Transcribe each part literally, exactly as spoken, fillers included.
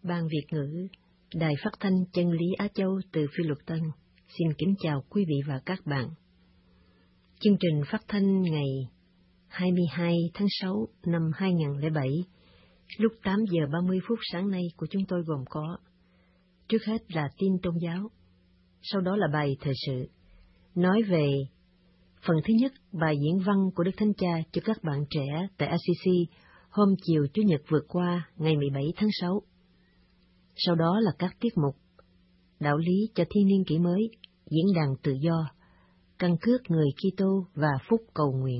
Ban Việt ngữ, Đài Phát thanh Chân lý Á Châu từ Phi Luật Tân xin kính chào quý vị và các bạn. Chương trình phát thanh ngày hai mươi hai tháng sáu năm hai nghìn không trăm lẻ bảy, lúc tám giờ ba mươi phút sáng nay của chúng tôi gồm có: trước hết là tin tôn giáo, sau đó là bài thời sự, nói về phần thứ nhất bài diễn văn của Đức Thánh Cha cho các bạn trẻ tại a xê xê hôm chiều Chủ nhật vừa qua ngày mười bảy tháng sáu. Sau đó là các tiết mục đạo lý cho thiên niên kỷ mới, diễn đàn tự do, căn cước người Kitô và phúc cầu nguyện.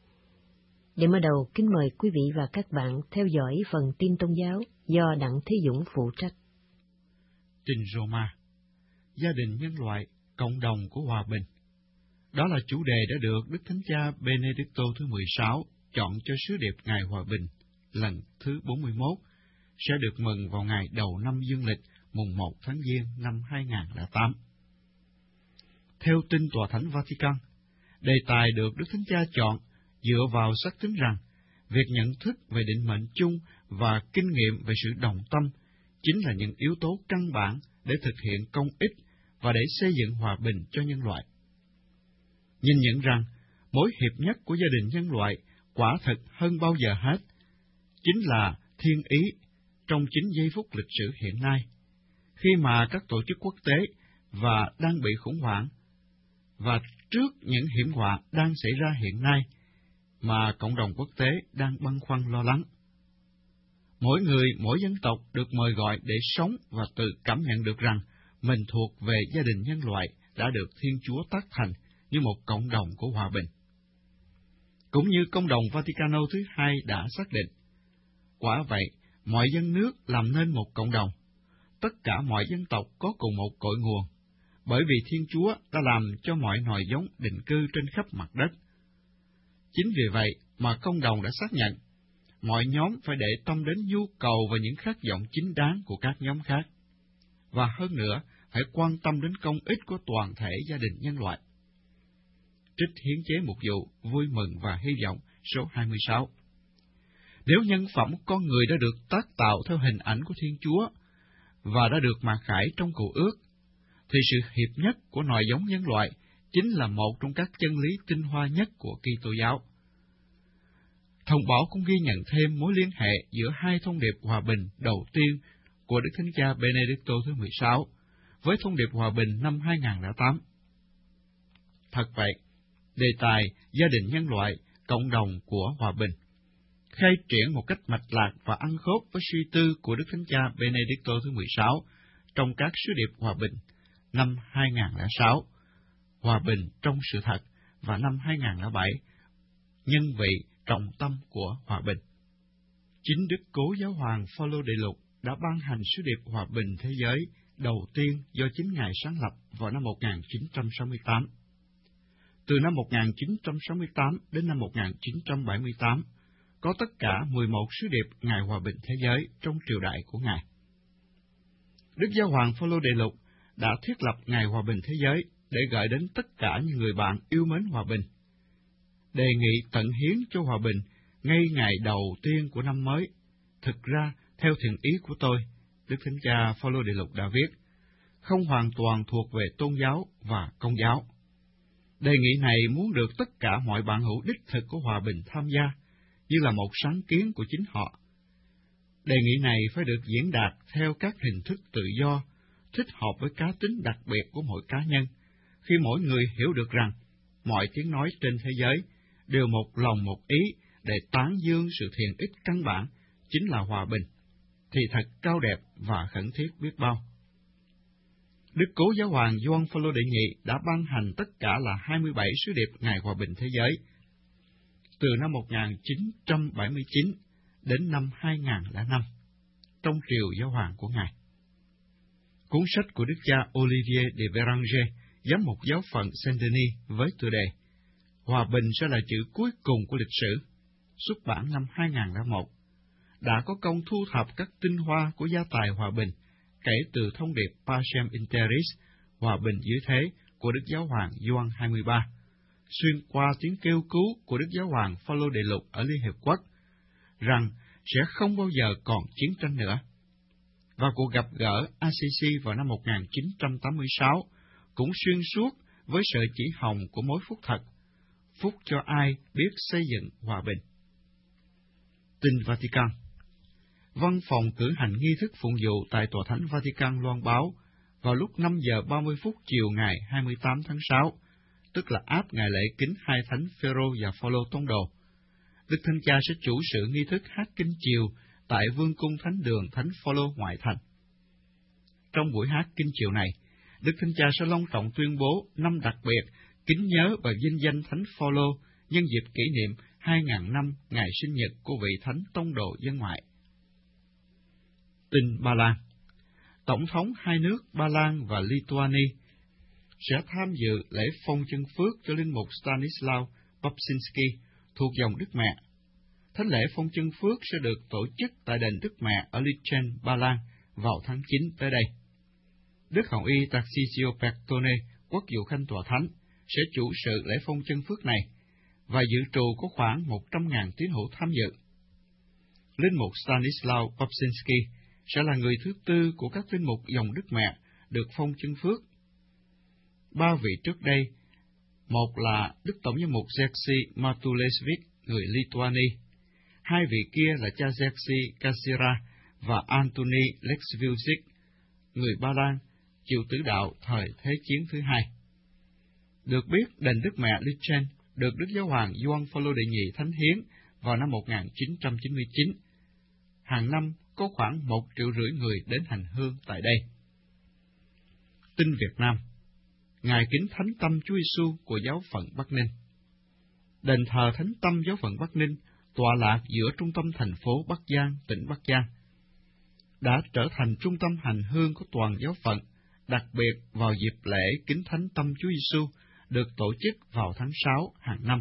Để mở đầu, kính mời quý vị và các bạn theo dõi phần tin tôn giáo do Đặng Thế Dũng phụ trách. Tin Roma, gia đình nhân loại, cộng đồng của hòa bình. Đó là chủ đề đã được Đức Thánh Cha Benedicto thứ mười sáu chọn cho sứ điệp Ngày Hòa Bình lần thứ bốn mươi mốt, sẽ được mừng vào ngày đầu năm dương lịch mùng một tháng Giêng năm hai nghìn không trăm lẻ tám. Theo tin Tòa Thánh Vatican, đề tài được Đức Thánh Cha chọn dựa vào xác tín rằng việc nhận thức về định mệnh chung và kinh nghiệm về sự đồng tâm chính là những yếu tố căn bản để thực hiện công ích và để xây dựng hòa bình cho nhân loại. Nhìn nhận rằng mối hiệp nhất của gia đình nhân loại quả thực hơn bao giờ hết chính là thiên ý trong chính giây phút lịch sử hiện nay, khi mà các tổ chức quốc tế và đang bị khủng hoảng, và trước những hiểm họa đang xảy ra hiện nay mà cộng đồng quốc tế đang băn khoăn lo lắng. Mỗi người, mỗi dân tộc được mời gọi để sống và tự cảm nhận được rằng mình thuộc về gia đình nhân loại đã được Thiên Chúa tác thành như một cộng đồng của hòa bình. Cũng như Công đồng Vaticano thứ hai đã xác định, quả vậy, mọi dân nước làm nên một cộng đồng, tất cả mọi dân tộc có cùng một cội nguồn, bởi vì Thiên Chúa đã làm cho mọi nòi giống định cư trên khắp mặt đất. Chính vì vậy mà công đồng đã xác nhận, mọi nhóm phải để tâm đến nhu cầu và những khát vọng chính đáng của các nhóm khác, và hơn nữa, phải quan tâm đến công ích của toàn thể gia đình nhân loại. Trích hiến chế mục vụ Vui mừng và hy vọng số hai mươi sáu. Nếu nhân phẩm con người đã được tác tạo theo hình ảnh của Thiên Chúa và đã được mặc khải trong Cựu Ước, thì sự hiệp nhất của nòi giống nhân loại chính là một trong các chân lý tinh hoa nhất của Kitô giáo. Thông báo cũng ghi nhận thêm mối liên hệ giữa hai thông điệp hòa bình đầu tiên của Đức Thánh Cha Benedicto thứ mười sáu với thông điệp hòa bình năm hai nghìn không trăm lẻ tám. Thật vậy, đề tài gia đình nhân loại, cộng đồng của hòa bình khai triển một cách mạch lạc và ăn khớp với suy tư của Đức Thánh Cha Benedicto thứ mười sáu trong các sứ điệp hòa bình năm hai nghìn không trăm lẻ sáu, hòa bình trong sự thật, và năm hai nghìn không trăm lẻ bảy, nhân vị trọng tâm của hòa bình. Chính Đức Cố Giáo hoàng Phaolô Đệ Lục đã ban hành sứ điệp hòa bình thế giới đầu tiên do chính Ngài sáng lập vào năm một nghìn chín trăm sáu mươi tám. Từ năm một nghìn chín trăm sáu mươi tám đến năm một nghìn chín trăm bảy mươi tám, có tất cả mười một sứ điệp Ngày Hòa bình Thế giới trong triều đại của Ngài. Đức Giáo hoàng Phaolô Đệ Lục đã thiết lập Ngày Hòa bình Thế giới để gợi đến tất cả những người bạn yêu mến hòa bình, đề nghị tận hiến cho hòa bình ngay ngày đầu tiên của năm mới. Thực ra, theo thiện ý của tôi, Đức Thánh Cha Phaolô Đệ Lục đã viết, không hoàn toàn thuộc về tôn giáo và công giáo. Đề nghị này muốn được tất cả mọi bạn hữu đích thực của hòa bình tham gia, như là một sáng kiến của chính họ. Đề nghị này phải được diễn đạt theo các hình thức tự do, thích hợp với cá tính đặc biệt của mỗi cá nhân, khi mỗi người hiểu được rằng mọi tiếng nói trên thế giới đều một lòng một ý để tán dương sự thiện ích căn bản, chính là hòa bình, thì thật cao đẹp và khẩn thiết biết bao. Đức Cố Giáo hoàng Gioan Phaolô đệ nhị đã ban hành tất cả là hai mươi bảy sứ điệp Ngày Hòa bình Thế giới, từ năm một nghìn chín trăm bảy mươi chín đến năm hai nghìn không trăm lẻ năm, trong triều giáo hoàng của Ngài. Cuốn sách của Đức cha Olivier de Béranger, giám mục giáo phận Saint-Denis, với tựa đề Hòa bình sẽ là chữ cuối cùng của lịch sử, xuất bản năm hai nghìn không trăm lẻ một, đã có công thu thập các tinh hoa của gia tài hòa bình, kể từ thông điệp Pacem in Terris, hòa bình dưới thế, của Đức Giáo hoàng Gioan hai mươi ba, xuyên qua tiếng kêu cứu của Đức Giáo hoàng Phaolô Đệ Lục ở Liên Hiệp Quốc, rằng sẽ không bao giờ còn chiến tranh nữa. và cuộc gặp gỡ a xê xê vào năm một nghìn chín trăm tám mươi sáu cũng xuyên suốt với sợi chỉ hồng của mối phúc thật, phúc cho ai biết xây dựng hòa bình. Tin Vatican. Văn phòng cử hành nghi thức phụng vụ tại Tòa Thánh Vatican loan báo vào lúc năm giờ ba mươi phút chiều ngày hai mươi tám tháng sáu, tức là áp ngày lễ kính hai thánh Phêrô và Phaolô tông đồ. Đức Thánh Cha sẽ chủ sự nghi thức hát kinh chiều tại Vương cung Thánh đường Thánh Phaolô ngoại thành. Trong buổi hát kinh chiều này, Đức Thánh Cha sẽ long trọng tuyên bố năm đặc biệt kính nhớ và vinh danh Thánh Phaolô nhân dịp kỷ niệm hai nghìn năm ngày sinh nhật của vị Thánh tông đồ dân ngoại. Tin Ba Lan. Tổng thống hai nước Ba Lan và Lithuania sẽ tham dự lễ phong chân phước cho linh mục Stanislaw Babczynski thuộc dòng Đức Mẹ. Thánh lễ phong chân phước sẽ được tổ chức tại đền Đức Mẹ ở Lichtenstein, Ba Lan vào tháng chín tới đây. Đức Hồng Y Tarcisio Bertone, quốc vụ khanh tòa thánh, sẽ chủ sự lễ phong chân phước này và dự trù có khoảng một trăm nghìn tín hữu tham dự. Linh mục Stanislaw Babczynski sẽ là người thứ tư của các linh mục dòng Đức Mẹ được phong chân phước. Ba vị trước đây, một là Đức Tổng giám mục Jerzy Matulesevich, người Lithuania, hai vị kia là cha Jerzy Kasira và Antony Leksviusik, người Ba Lan, chịu tử đạo thời Thế chiến thứ hai. Được biết, đền Đức Mẹ Lichtenstein được Đức Giáo hoàng Gioan Phaolô đệ nhị thánh hiến vào năm một nghìn chín trăm chín mươi chín. Hàng năm có khoảng một triệu rưỡi người đến hành hương tại đây. Tin Việt Nam. Ngày kính Thánh Tâm Chúa Giêsu của giáo phận Bắc Ninh. Đền thờ Thánh Tâm giáo phận Bắc Ninh, tọa lạc giữa trung tâm thành phố Bắc Giang, tỉnh Bắc Giang, đã trở thành trung tâm hành hương của toàn giáo phận, đặc biệt vào dịp lễ kính Thánh Tâm Chúa Giêsu được tổ chức vào tháng sáu hàng năm.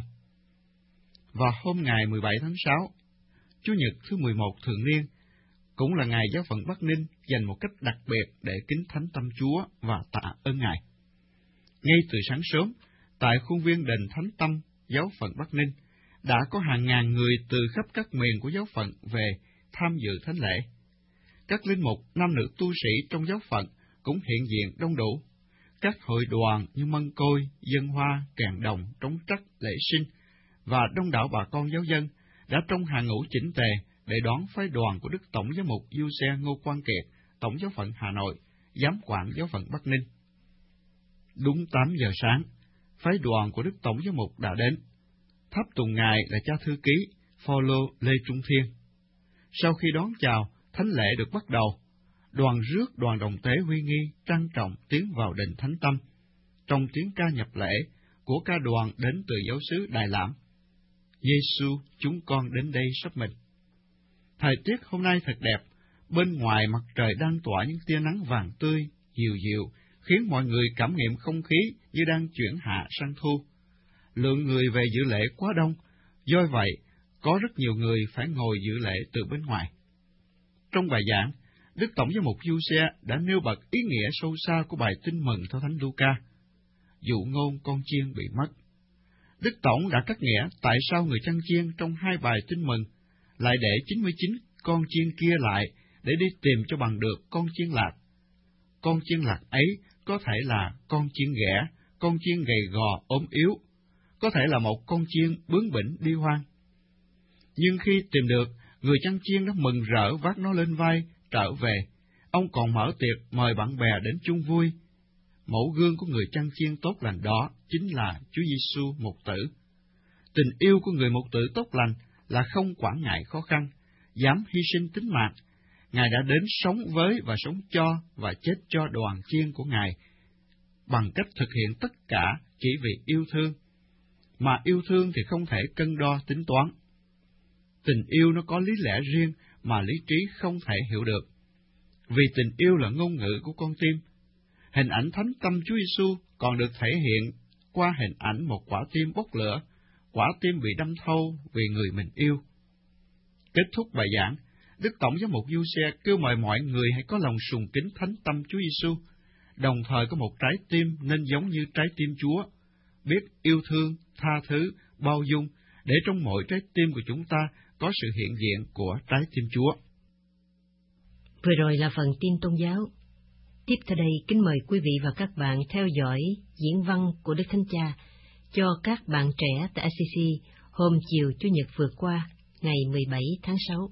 Và hôm ngày mười bảy tháng sáu, Chủ nhật thứ mười một thường niên, cũng là ngày giáo phận Bắc Ninh dành một cách đặc biệt để kính Thánh Tâm Chúa và tạ ơn Ngài. Ngay từ sáng sớm, tại khuôn viên đền Thánh Tâm giáo phận Bắc Ninh, đã có hàng ngàn người từ khắp các miền của giáo phận về tham dự thánh lễ. Các linh mục, nam nữ tu sĩ trong giáo phận cũng hiện diện đông đủ. Các hội đoàn như mân côi, dân hoa, kèn đồng, trống trắc, lễ sinh và đông đảo bà con giáo dân đã trong hàng ngũ chỉnh tề để đón phái đoàn của Đức Tổng giám mục Giuse Ngô Quang Kiệt, Tổng giáo phận Hà Nội, giám quản giáo phận Bắc Ninh. Đúng tám giờ sáng, phái đoàn của Đức Tổng giám mục đã đến. Tháp tùng ngài là cha thư ký Phaolô Lê Trung Thiên. Sau khi đón chào, thánh lễ được bắt đầu. Đoàn rước đoàn đồng tế huy nghi trang trọng tiến vào đền Thánh Tâm, trong tiếng ca nhập lễ của ca đoàn đến từ giáo xứ Đài Lãm. Giêsu, chúng con đến đây sắp mình. Thời tiết hôm nay thật đẹp, bên ngoài mặt trời đang tỏa những tia nắng vàng tươi, dịu dịu, khiến mọi người cảm nghiệm không khí như đang chuyển hạ sang thu. Lượng người về dự lễ quá đông, do vậy có rất nhiều người phải ngồi dự lễ từ bên ngoài. Trong bài giảng, Đức Tổng giám mục Giuse đã nêu bật ý nghĩa sâu xa của bài tin mừng theo Thánh Luca, dụ ngôn con chiên bị mất. Đức Tổng đã cắt nghĩa tại sao người chăn chiên trong hai bài tin mừng lại để chín mươi chín con chiên kia lại để đi tìm cho bằng được con chiên lạc. Con chiên lạc ấy có thể là con chiên ghẻ, con chiên gầy gò ốm yếu, có thể là một con chiên bướng bỉnh đi hoang. Nhưng khi tìm được, người chăn chiên đã mừng rỡ vác nó lên vai, trở về. Ông còn mở tiệc mời bạn bè đến chung vui. Mẫu gương của người chăn chiên tốt lành đó chính là Chúa Giêsu mục tử. Tình yêu của người mục tử tốt lành là không quản ngại khó khăn, dám hy sinh tính mạng. Ngài đã đến sống với và sống cho và chết cho đoàn chiên của Ngài, bằng cách thực hiện tất cả chỉ vì yêu thương. Mà yêu thương thì không thể cân đo tính toán. Tình yêu nó có lý lẽ riêng mà lý trí không thể hiểu được. Vì tình yêu là ngôn ngữ của con tim. Hình ảnh Thánh Tâm Chúa Giêsu còn được thể hiện qua hình ảnh một quả tim bốc lửa, quả tim bị đâm thâu vì người mình yêu. Kết thúc bài giảng, Đức Tổng giám mục Giuse kêu mời mọi người hãy có lòng sùng kính Thánh Tâm Chúa Giêsu, đồng thời có một trái tim nên giống như trái tim Chúa, biết yêu thương, tha thứ, bao dung, để trong mỗi trái tim của chúng ta có sự hiện diện của trái tim Chúa. Vừa rồi là phần tin tôn giáo. Tiếp theo đây, kính mời quý vị và các bạn theo dõi diễn văn của Đức Thánh Cha cho các bạn trẻ tại a xê xê hôm chiều Chủ nhật vừa qua, ngày mười bảy tháng sáu.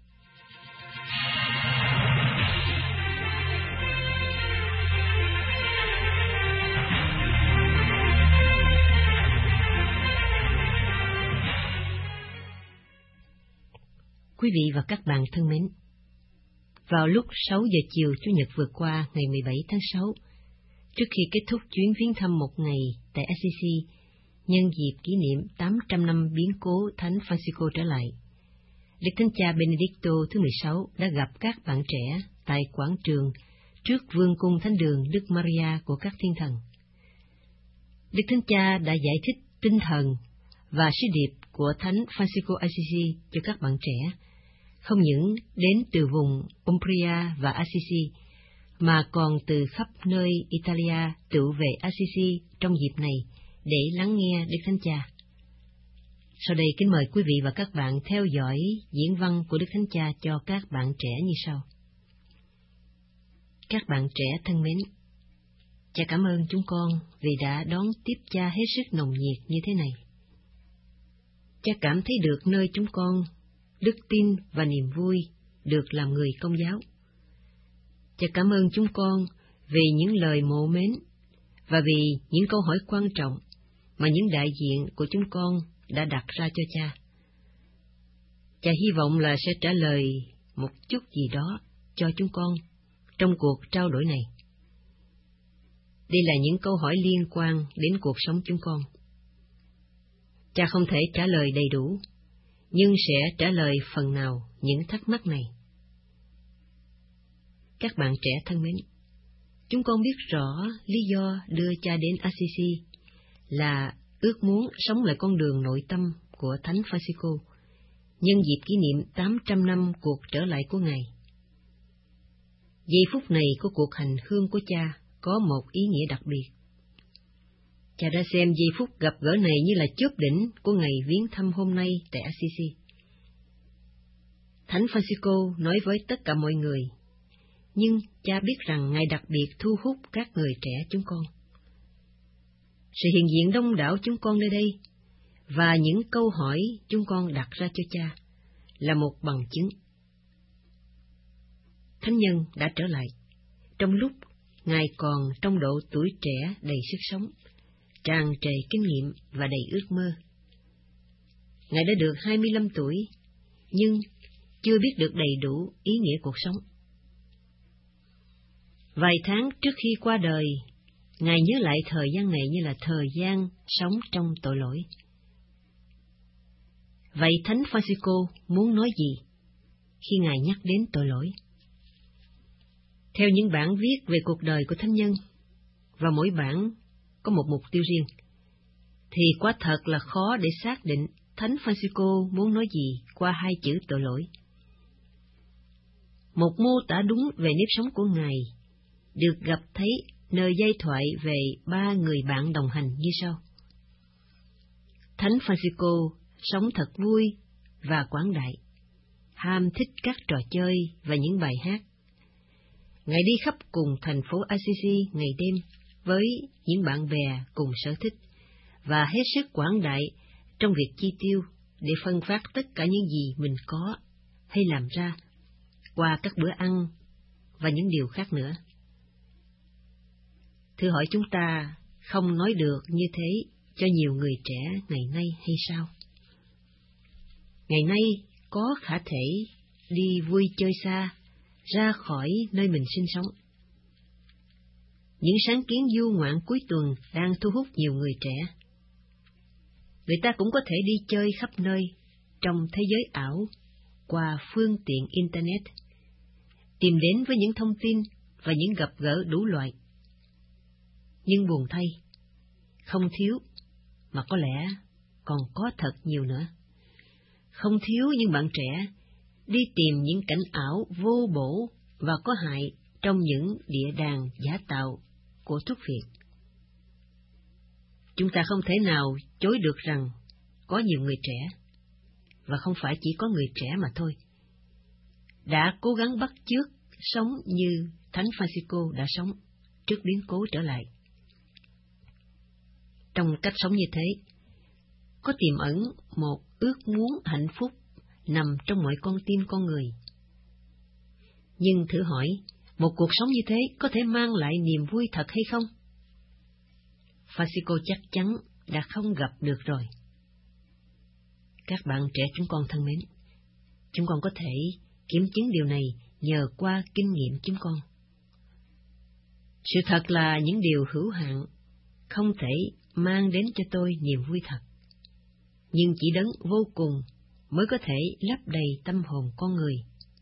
Quý vị và các bạn thân mến, vào lúc sáu giờ chiều Chủ nhật vừa qua, ngày mười bảy tháng sáu, trước khi kết thúc chuyến viếng thăm một ngày tại a xê xê, nhân dịp kỷ niệm tám trăm năm biến cố Thánh Francisco trở lại, Đức Thánh Cha Benedicto thứ mười sáu đã gặp các bạn trẻ tại quảng trường trước Vương cung Thánh đường Đức Maria của các thiên thần. Đức Thánh Cha đã giải thích tinh thần và sứ điệp của Thánh Francisco Assisi cho các bạn trẻ, không những đến từ vùng Umbria và Assisi, mà còn từ khắp nơi Italia tụ về Assisi trong dịp này để lắng nghe Đức Thánh Cha. Sau đây kính mời quý vị và các bạn theo dõi diễn văn của Đức Thánh Cha cho các bạn trẻ như sau. Các bạn trẻ thân mến, Cha cảm ơn chúng con vì đã đón tiếp Cha hết sức nồng nhiệt như thế này. Cha cảm thấy được nơi chúng con đức tin và niềm vui được làm người Công giáo. Cha cảm ơn chúng con vì những lời mộ mến và vì những câu hỏi quan trọng mà những đại diện của chúng con đã đặt ra cho Cha. Cha hy vọng là sẽ trả lời một chút gì đó cho chúng con trong cuộc trao đổi này. Đây là những câu hỏi liên quan đến cuộc sống chúng con. Cha không thể trả lời đầy đủ, nhưng sẽ trả lời phần nào những thắc mắc này. Các bạn trẻ thân mến, chúng con biết rõ lý do đưa Cha đến a xê xê là ước muốn sống lại con đường nội tâm của Thánh Francisco, nhân dịp kỷ niệm tám trăm năm cuộc trở lại của Ngài. Giây phút này của cuộc hành hương của Cha có một ý nghĩa đặc biệt. Cha đã xem giây phút gặp gỡ này như là chóp đỉnh của ngày viếng thăm hôm nay tại a xê xê. Thánh Francisco nói với tất cả mọi người, nhưng Cha biết rằng Ngài đặc biệt thu hút các người trẻ chúng con. Sự hiện diện đông đảo chúng con nơi đây và những câu hỏi chúng con đặt ra cho Cha là một bằng chứng. Thánh nhân đã trở lại trong lúc Ngài còn trong độ tuổi trẻ đầy sức sống, tràn trề kinh nghiệm và đầy ước mơ. Ngài đã được hai mươi lăm tuổi, nhưng chưa biết được đầy đủ ý nghĩa cuộc sống. Vài tháng trước khi qua đời, Ngài nhớ lại thời gian này như là thời gian sống trong tội lỗi. Vậy Thánh Francisco muốn nói gì khi Ngài nhắc đến tội lỗi? Theo những bản viết về cuộc đời của Thánh nhân, và mỗi bản có một mục tiêu riêng, thì quả thật là khó để xác định Thánh Francisco muốn nói gì qua hai chữ tội lỗi. Một mô tả đúng về nếp sống của Ngài được gặp thấy nơi giai thoại về ba người bạn đồng hành như sau. Thánh Francisco sống thật vui và quảng đại, ham thích các trò chơi và những bài hát. Ngài đi khắp cùng thành phố Assisi ngày đêm với những bạn bè cùng sở thích, và hết sức quảng đại trong việc chi tiêu để phân phát tất cả những gì mình có hay làm ra qua các bữa ăn và những điều khác nữa. Thử hỏi chúng ta không nói được như thế cho nhiều người trẻ ngày nay hay sao? Ngày nay có khả thể đi vui chơi xa, ra khỏi nơi mình sinh sống. Những sáng kiến du ngoạn cuối tuần đang thu hút nhiều người trẻ. Người ta cũng có thể đi chơi khắp nơi trong thế giới ảo qua phương tiện Internet, tìm đến với những thông tin và những gặp gỡ đủ loại. Nhưng buồn thay, không thiếu, mà có lẽ còn có thật nhiều nữa. Không thiếu những bạn trẻ đi tìm những cảnh ảo vô bổ và có hại trong những địa đàng giả tạo của thuốc phiện. Chúng ta không thể nào chối được rằng có nhiều người trẻ, và không phải chỉ có người trẻ mà thôi, đã cố gắng bắt chước sống như Thánh Francisco đã sống trước biến cố trở lại. Trong cách sống như thế, có tiềm ẩn một ước muốn hạnh phúc nằm trong mọi con tim con người. Nhưng thử hỏi, một cuộc sống như thế có thể mang lại niềm vui thật hay không? Francisco chắc chắn đã không gặp được rồi. Các bạn trẻ chúng con thân mến, chúng con có thể kiểm chứng điều này nhờ qua kinh nghiệm chúng con. Sự thật là những điều hữu hạn không thể mang đến cho tôi niềm vui thật, nhưng chỉ đấng vô cùng mới có thể lấp đầy tâm hồn con người.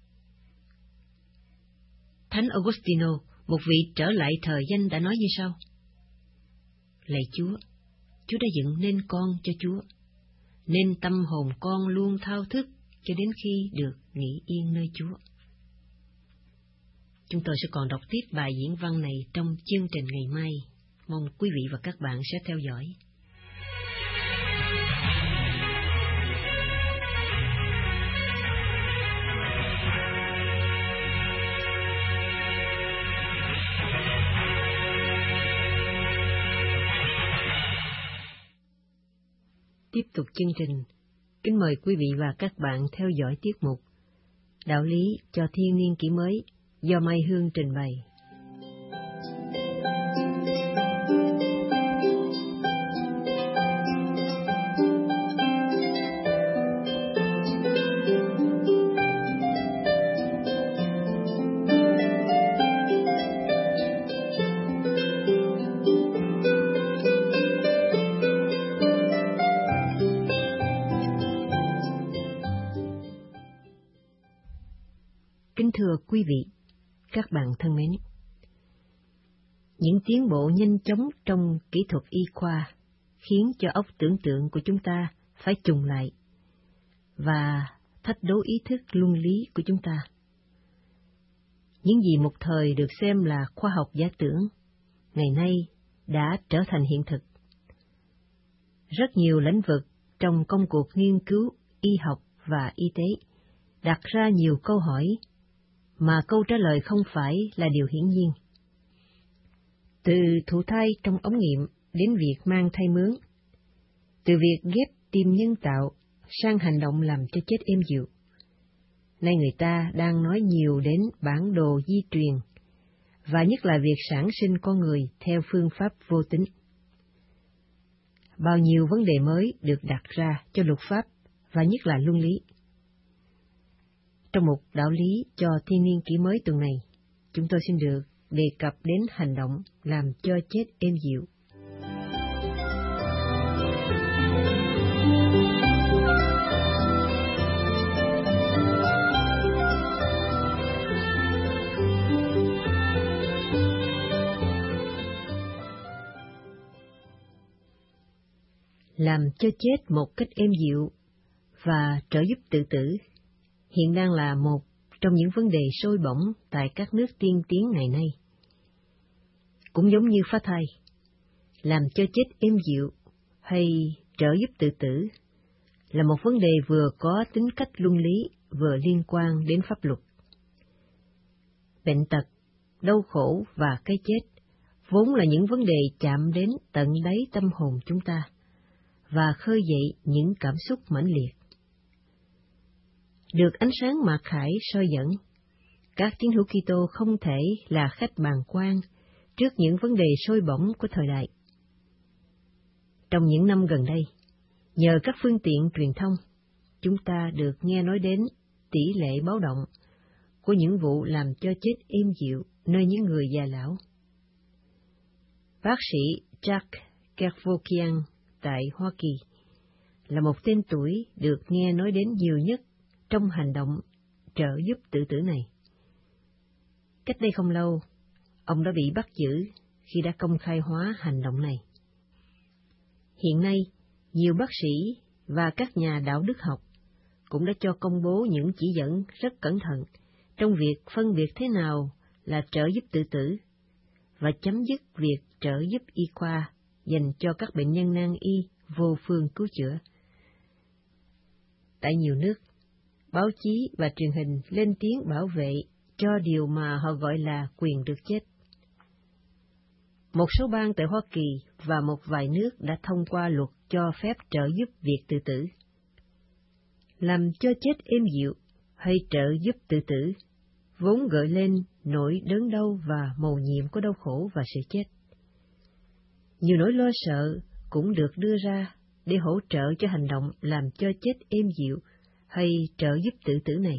Thánh Augustino, một vị trở lại thời danh, đã nói như sau: Lạy Chúa, Chúa đã dựng nên con cho Chúa, nên tâm hồn con luôn thao thức cho đến khi được nghỉ yên nơi Chúa. Chúng tôi sẽ còn đọc tiếp bài diễn văn này trong chương trình ngày mai. Mong quý vị và các bạn sẽ theo dõi. Tiếp tục chương trình, kính mời quý vị và các bạn theo dõi tiết mục Đạo lý cho thiên niên kỷ mới do Mai Hương trình bày. Kính thưa quý vị, các bạn thân mến, những tiến bộ nhanh chóng trong kỹ thuật y khoa khiến cho óc tưởng tượng của chúng ta phải trùng lại và thách đố ý thức luân lý của chúng ta. Những gì một thời được xem là khoa học giả tưởng, ngày nay đã trở thành hiện thực. Rất nhiều lĩnh vực trong công cuộc nghiên cứu y học và y tế đặt ra nhiều câu hỏi mà câu trả lời không phải là điều hiển nhiên. Từ thụ thai trong ống nghiệm đến việc mang thai mướn, từ việc ghép tim nhân tạo sang hành động làm cho chết êm dịu. Nay người ta đang nói nhiều đến bản đồ di truyền, và nhất là việc sản sinh con người theo phương pháp vô tính. Bao nhiêu vấn đề mới được đặt ra cho luật pháp, và nhất là luân lý. Trong một đạo lý cho thiên niên kỷ mới tuần này, chúng tôi xin được đề cập đến hành động làm cho chết êm dịu. Làm cho chết một cách êm dịu và trợ giúp tự tử hiện đang là một trong những vấn đề sôi bỏng tại các nước tiên tiến ngày nay. Cũng giống như phá thai, làm cho chết êm dịu hay trợ giúp tự tử là một vấn đề vừa có tính cách luân lý vừa liên quan đến pháp luật. Bệnh tật, đau khổ và cái chết vốn là những vấn đề chạm đến tận đáy tâm hồn chúng ta và khơi dậy những cảm xúc mãnh liệt. Được ánh sáng mạt khải soi dẫn, các tín hữu Kitô không thể là khách bàng quan trước những vấn đề sôi bỏng của thời đại. Trong những năm gần đây, nhờ các phương tiện truyền thông, chúng ta được nghe nói đến tỷ lệ báo động của những vụ làm cho chết êm dịu nơi những người già lão. Bác sĩ Jack Kevorkian tại Hoa Kỳ là một tên tuổi được nghe nói đến nhiều nhất trong hành động trợ giúp tự tử này. Cách đây không lâu, ông đã bị bắt giữ khi đã công khai hóa hành động này. Hiện nay, nhiều bác sĩ và các nhà đạo đức học cũng đã cho công bố những chỉ dẫn rất cẩn thận trong việc phân biệt thế nào là trợ giúp tự tử và chấm dứt việc trợ giúp y khoa dành cho các bệnh nhân nan y vô phương cứu chữa. Tại nhiều nước, báo chí và truyền hình lên tiếng bảo vệ cho điều mà họ gọi là quyền được chết. Một số bang tại Hoa Kỳ và một vài nước đã thông qua luật cho phép trợ giúp việc tự tử. Làm cho chết êm dịu hay trợ giúp tự tử vốn gợi lên nỗi đớn đau và mầu nhiệm của đau khổ và sự chết. Nhiều nỗi lo sợ cũng được đưa ra để hỗ trợ cho hành động làm cho chết êm dịu hay trợ giúp tự tử này.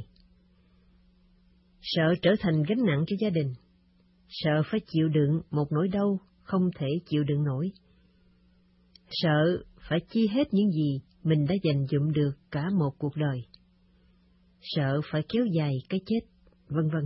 Sợ trở thành gánh nặng cho gia đình, sợ phải chịu đựng một nỗi đau không thể chịu đựng nổi, sợ phải chi hết những gì mình đã dành dụm được cả một cuộc đời, sợ phải kéo dài cái chết, vân vân.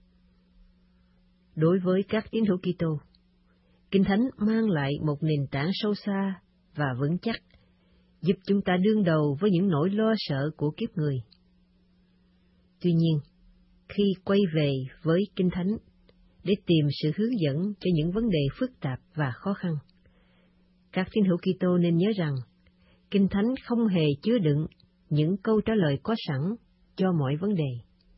Đối với các tín hữu Kitô, Kinh Thánh mang lại một nền tảng sâu xa và vững chắc, giúp chúng ta đương đầu với những nỗi lo sợ của kiếp người. Tuy nhiên, khi quay về với Kinh Thánh để tìm sự hướng dẫn cho những vấn đề phức tạp và khó khăn, các tín hữu Kitô nên nhớ rằng Kinh Thánh không hề chứa đựng những câu trả lời có sẵn cho mọi vấn đề.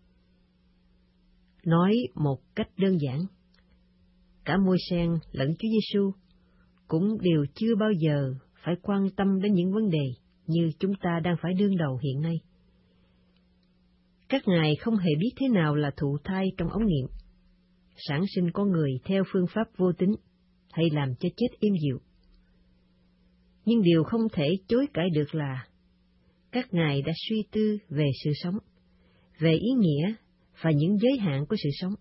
Nói một cách đơn giản, cả Môi-se lẫn Chúa Giêsu cũng đều chưa bao giờ phải quan tâm đến những vấn đề như chúng ta đang phải đương đầu hiện nay. Các ngài không hề biết thế nào là thụ thai trong ống nghiệm, sản sinh con người theo phương pháp vô tính, hay làm cho chết êm dịu. Nhưng điều không thể chối cãi được là các ngài đã suy tư về sự sống, về ý nghĩa và những giới hạn của sự sống.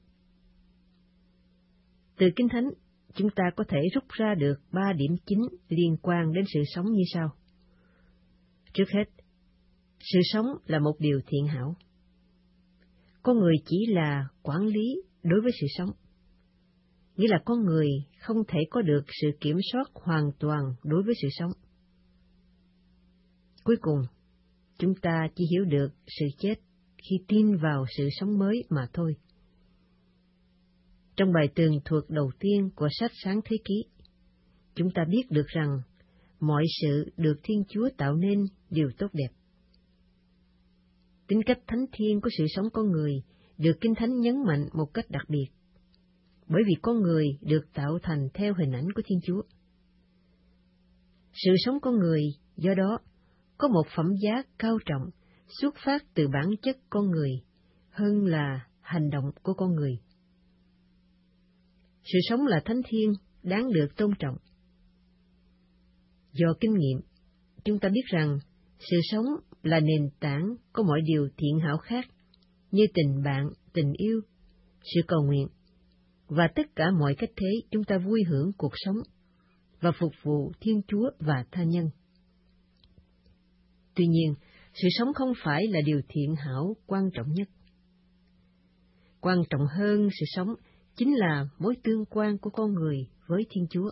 Từ Kinh Thánh, chúng ta có thể rút ra được ba điểm chính liên quan đến sự sống như sau. Trước hết, sự sống là một điều thiện hảo. Con người chỉ là quản lý đối với sự sống, nghĩa là con người không thể có được sự kiểm soát hoàn toàn đối với sự sống. Cuối cùng, chúng ta chỉ hiểu được sự chết khi tin vào sự sống mới mà thôi. Trong bài tường thuật đầu tiên của sách Sáng Thế Ký, chúng ta biết được rằng mọi sự được Thiên Chúa tạo nên đều tốt đẹp. Tính cách thánh thiêng của sự sống con người được Kinh Thánh nhấn mạnh một cách đặc biệt, bởi vì con người được tạo thành theo hình ảnh của Thiên Chúa. Sự sống con người, do đó, có một phẩm giá cao trọng xuất phát từ bản chất con người hơn là hành động của con người. Sự sống là thánh thiêng, đáng được tôn trọng. Do kinh nghiệm, chúng ta biết rằng sự sống là nền tảng của mọi điều thiện hảo khác, như tình bạn, tình yêu, sự cầu nguyện, và tất cả mọi cách thế chúng ta vui hưởng cuộc sống và phục vụ Thiên Chúa và tha nhân. Tuy nhiên, sự sống không phải là điều thiện hảo quan trọng nhất. Quan trọng hơn sự sống chính là mối tương quan của con người với Thiên Chúa.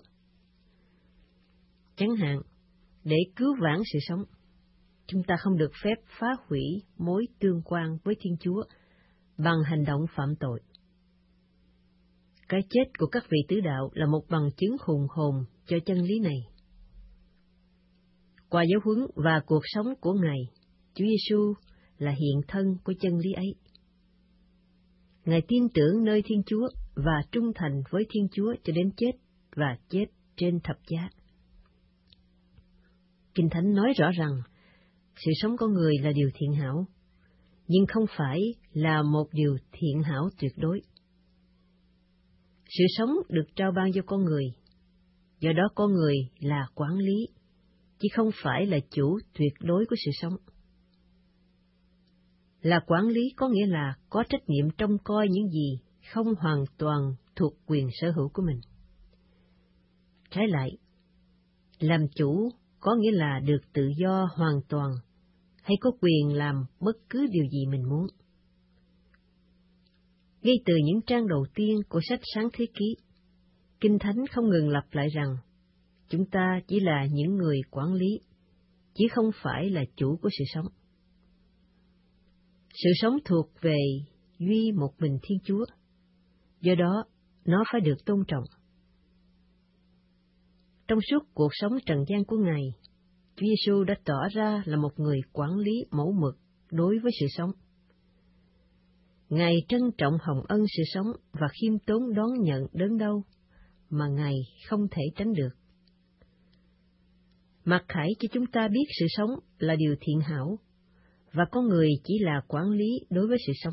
Chẳng hạn, để cứu vãn sự sống, chúng ta không được phép phá hủy mối tương quan với Thiên Chúa bằng hành động phạm tội. Cái chết của các vị tứ đạo là một bằng chứng hùng hồn cho chân lý này. Qua giáo huấn và cuộc sống của Ngài, Chúa Giêsu là hiện thân của chân lý ấy. Ngài tin tưởng nơi Thiên Chúa và trung thành với Thiên Chúa cho đến chết và chết trên thập giá. Kinh Thánh nói rõ rằng sự sống con người là điều thiện hảo, nhưng không phải là một điều thiện hảo tuyệt đối. Sự sống được trao ban cho con người, do đó con người là quản lý, chứ không phải là chủ tuyệt đối của sự sống. Là quản lý có nghĩa là có trách nhiệm trông coi những gì không hoàn toàn thuộc quyền sở hữu của mình. Trái lại, làm chủ có nghĩa là được tự do hoàn toàn, hay có quyền làm bất cứ điều gì mình muốn. Ngay từ những trang đầu tiên của sách Sáng Thế Ký, Kinh Thánh không ngừng lặp lại rằng chúng ta chỉ là những người quản lý, chứ không phải là chủ của sự sống. Sự sống thuộc về duy một mình Thiên Chúa, do đó nó phải được tôn trọng. Trong suốt cuộc sống trần gian của Ngài, Chúa Giêsu đã tỏ ra là một người quản lý mẫu mực đối với sự sống. Ngài trân trọng hồng ân sự sống và khiêm tốn đón nhận đớn đau mà Ngài không thể tránh được. Mặc khải cho chúng ta biết sự sống là điều thiện hảo, và con người chỉ là quản lý đối với sự sống.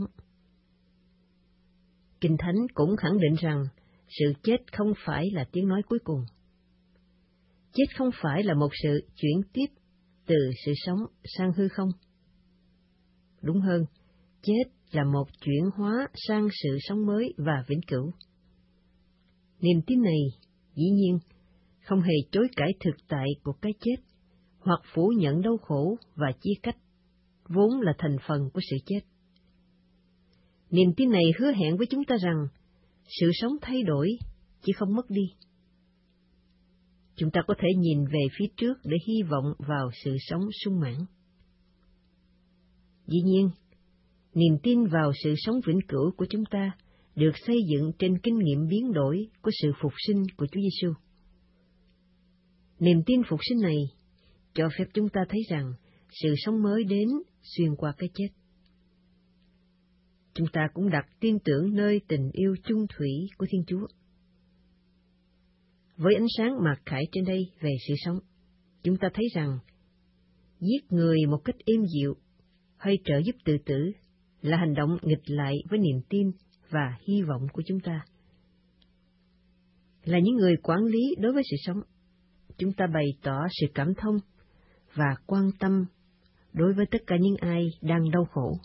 Kinh Thánh cũng khẳng định rằng sự chết không phải là tiếng nói cuối cùng. Chết không phải là một sự chuyển tiếp từ sự sống sang hư không. Đúng hơn, chết là một chuyển hóa sang sự sống mới và vĩnh cửu. Niềm tin này, dĩ nhiên, không hề chối cãi thực tại của cái chết, hoặc phủ nhận đau khổ và chia cách, vốn là thành phần của sự chết. Niềm tin này hứa hẹn với chúng ta rằng sự sống thay đổi, chứ không mất đi. Chúng ta có thể nhìn về phía trước để hy vọng vào sự sống sung mãn. Dĩ nhiên, niềm tin vào sự sống vĩnh cửu của chúng ta được xây dựng trên kinh nghiệm biến đổi của sự phục sinh của Chúa Giêsu. Niềm tin phục sinh này cho phép chúng ta thấy rằng sự sống mới đến xuyên qua cái chết. Chúng ta cũng đặt tin tưởng nơi tình yêu chung thủy của Thiên Chúa. Với ánh sáng mặc khải trên đây về sự sống, chúng ta thấy rằng giết người một cách êm dịu hay trợ giúp tự tử là hành động nghịch lại với niềm tin và hy vọng của chúng ta. Là những người quản lý đối với sự sống, chúng ta bày tỏ sự cảm thông và quan tâm đối với tất cả những ai đang đau khổ.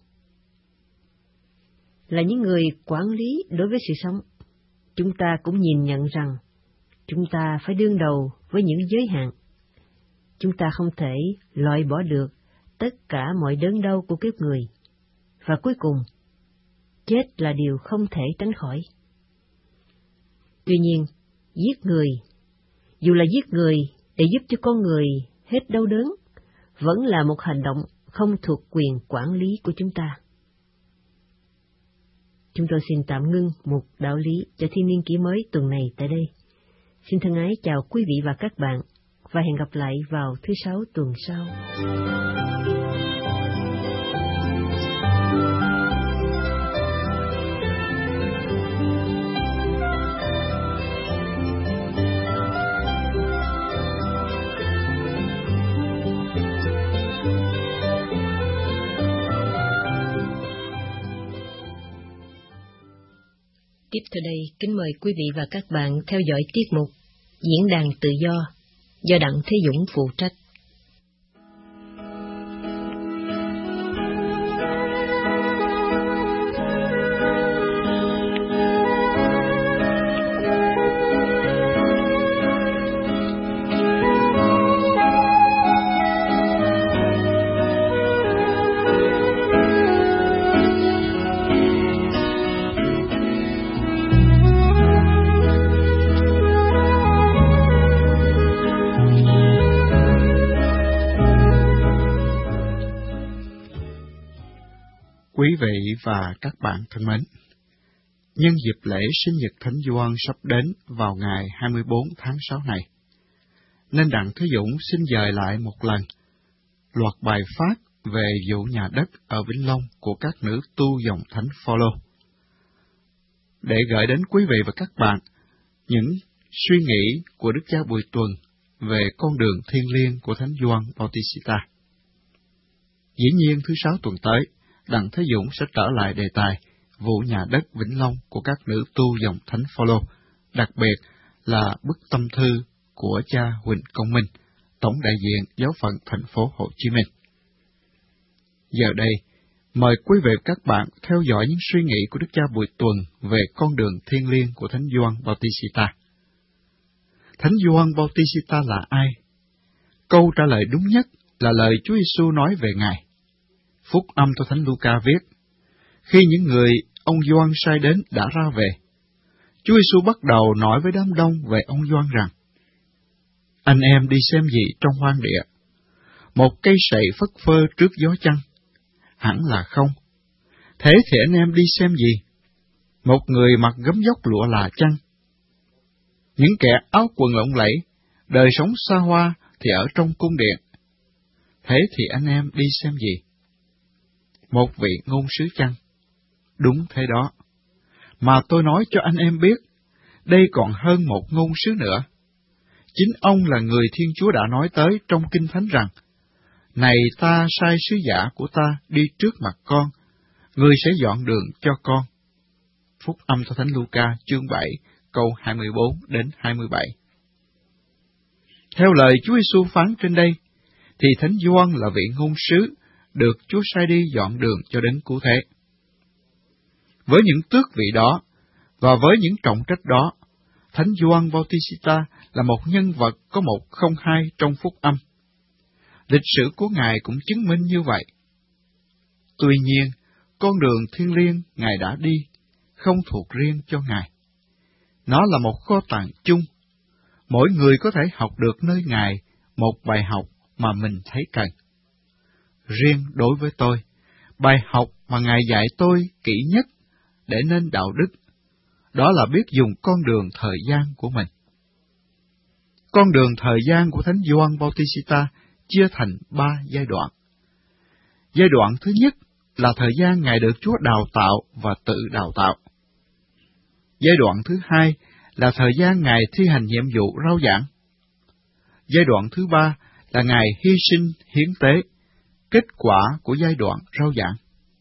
Là những người quản lý đối với sự sống, chúng ta cũng nhìn nhận rằng chúng ta phải đương đầu với những giới hạn. Chúng ta không thể loại bỏ được tất cả mọi đớn đau của kiếp người. Và cuối cùng, chết là điều không thể tránh khỏi. Tuy nhiên, giết người, dù là giết người để giúp cho con người hết đau đớn, vẫn là một hành động không thuộc quyền quản lý của chúng ta. Chúng tôi xin tạm ngưng một đạo lý cho thiên niên kỷ mới tuần này tại đây. Xin thân ái chào quý vị và các bạn, và hẹn gặp lại vào thứ Sáu tuần sau. Tiếp theo đây, kính mời quý vị và các bạn theo dõi tiết mục Diễn đàn tự do do Đặng Thế Dũng phụ trách. Quý vị và các bạn thân mến, nhân dịp lễ sinh nhật Thánh Gioan sắp đến vào ngày hai mươi bốn tháng sáu này, nên Đặng Thế Dũng xin dời lại một lần loạt bài phát về vụ nhà đất ở Vĩnh Long của các nữ tu dòng Thánh Phaolô, để gửi đến quý vị và các bạn những suy nghĩ của Đức Cha Bùi Tuần về con đường thiêng liêng của Thánh Gioan Bautista. Dĩ nhiên thứ Sáu tuần tới, Đặng Thế Dũng sẽ trở lại đề tài vụ nhà đất Vĩnh Long của các nữ tu dòng Thánh Phaolô, đặc biệt là bức tâm thư của cha Huỳnh Công Minh, tổng đại diện giáo phận thành phố Hồ Chí Minh. Giờ đây, mời quý vị và các bạn theo dõi những suy nghĩ của Đức cha Bùi Tuần về con đường thiêng liêng của Thánh Gioan Bautista. Thánh Gioan Bautista là ai? Câu trả lời đúng nhất là lời Chúa Giêsu nói về Ngài. Phúc âm theo Thánh Luca viết, khi những người ông Gioan sai đến đã ra về, Chúa Giêsu bắt đầu nói với đám đông về ông Gioan rằng, anh em đi xem gì trong hoang địa? Một cây sậy phất phơ trước gió chăng? Hẳn là không. Thế thì anh em đi xem gì? Một người mặc gấm vóc lụa là chăng? Những kẻ áo quần lộng lẫy, đời sống xa hoa thì ở trong cung điện. Thế thì anh em đi xem gì? Một vị ngôn sứ chăng? Đúng thế đó. Mà tôi nói cho anh em biết, đây còn hơn một ngôn sứ nữa. Chính ông là người Thiên Chúa đã nói tới trong Kinh Thánh rằng, này ta sai sứ giả của ta đi trước mặt con, người sẽ dọn đường cho con. Phúc âm theo Thánh Luca chương bảy, câu hai mươi bốn đến hai mươi bảy. Theo lời Chúa Giêsu phán trên đây, thì Thánh Gioan là vị ngôn sứ được Chúa sai đi dọn đường cho Đấng Cứu Thế. Với những tước vị đó và với những trọng trách đó, Thánh Gioan Bautista là một nhân vật có một không hai trong phúc âm. Lịch sử của Ngài cũng chứng minh như vậy. Tuy nhiên, con đường thiêng liêng Ngài đã đi không thuộc riêng cho Ngài. Nó là một kho tàng chung. Mỗi người có thể học được nơi Ngài một bài học mà mình thấy cần. Riêng đối với tôi, bài học mà Ngài dạy tôi kỹ nhất để nên đạo đức, đó là biết dùng con đường thời gian của mình. Con đường thời gian của Thánh Gioan Bautista chia thành ba giai đoạn. Giai đoạn thứ nhất là thời gian Ngài được Chúa đào tạo và tự đào tạo. Giai đoạn thứ hai là thời gian Ngài thi hành nhiệm vụ rao giảng. Giai đoạn thứ ba là Ngài hy sinh hiến tế, kết quả của giai đoạn rao giảng.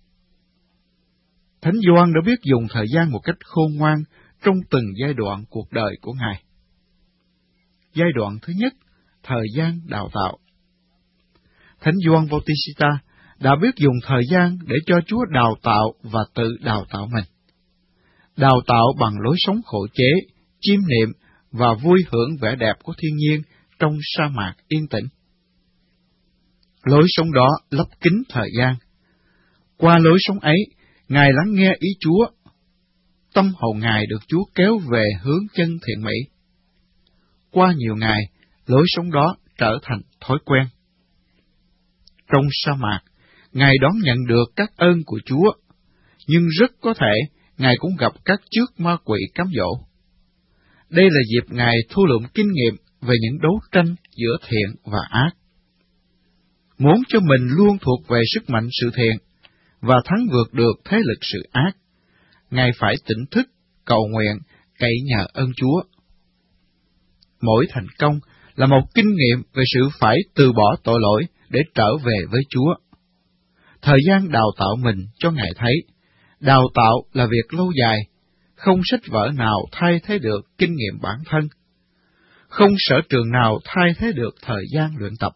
Thánh Gioan đã biết dùng thời gian một cách khôn ngoan trong từng giai đoạn cuộc đời của Ngài. Giai đoạn thứ nhất, thời gian đào tạo. Thánh Gioan Bautista đã biết dùng thời gian để cho Chúa đào tạo và tự đào tạo mình. Đào tạo bằng lối sống khổ chế, chiêm niệm và vui hưởng vẻ đẹp của thiên nhiên trong sa mạc yên tĩnh. Lối sống đó lấp kín thời gian. Qua lối sống ấy, Ngài lắng nghe ý Chúa. Tâm hồn Ngài được Chúa kéo về hướng chân thiện mỹ. Qua nhiều ngày, lối sống đó trở thành thói quen. Trong sa mạc, Ngài đón nhận được các ơn của Chúa, nhưng rất có thể Ngài cũng gặp các chước ma quỷ cám dỗ. Đây là dịp Ngài thu lượm kinh nghiệm về những đấu tranh giữa thiện và ác. Muốn cho mình luôn thuộc về sức mạnh sự thiện và thắng vượt được thế lực sự ác, Ngài phải tỉnh thức, cầu nguyện, cậy nhờ ơn Chúa. Mỗi thành công là một kinh nghiệm về sự phải từ bỏ tội lỗi để trở về với Chúa. Thời gian đào tạo mình cho Ngài thấy, đào tạo là việc lâu dài, không sách vở nào thay thế được kinh nghiệm bản thân, không sở trường nào thay thế được thời gian luyện tập.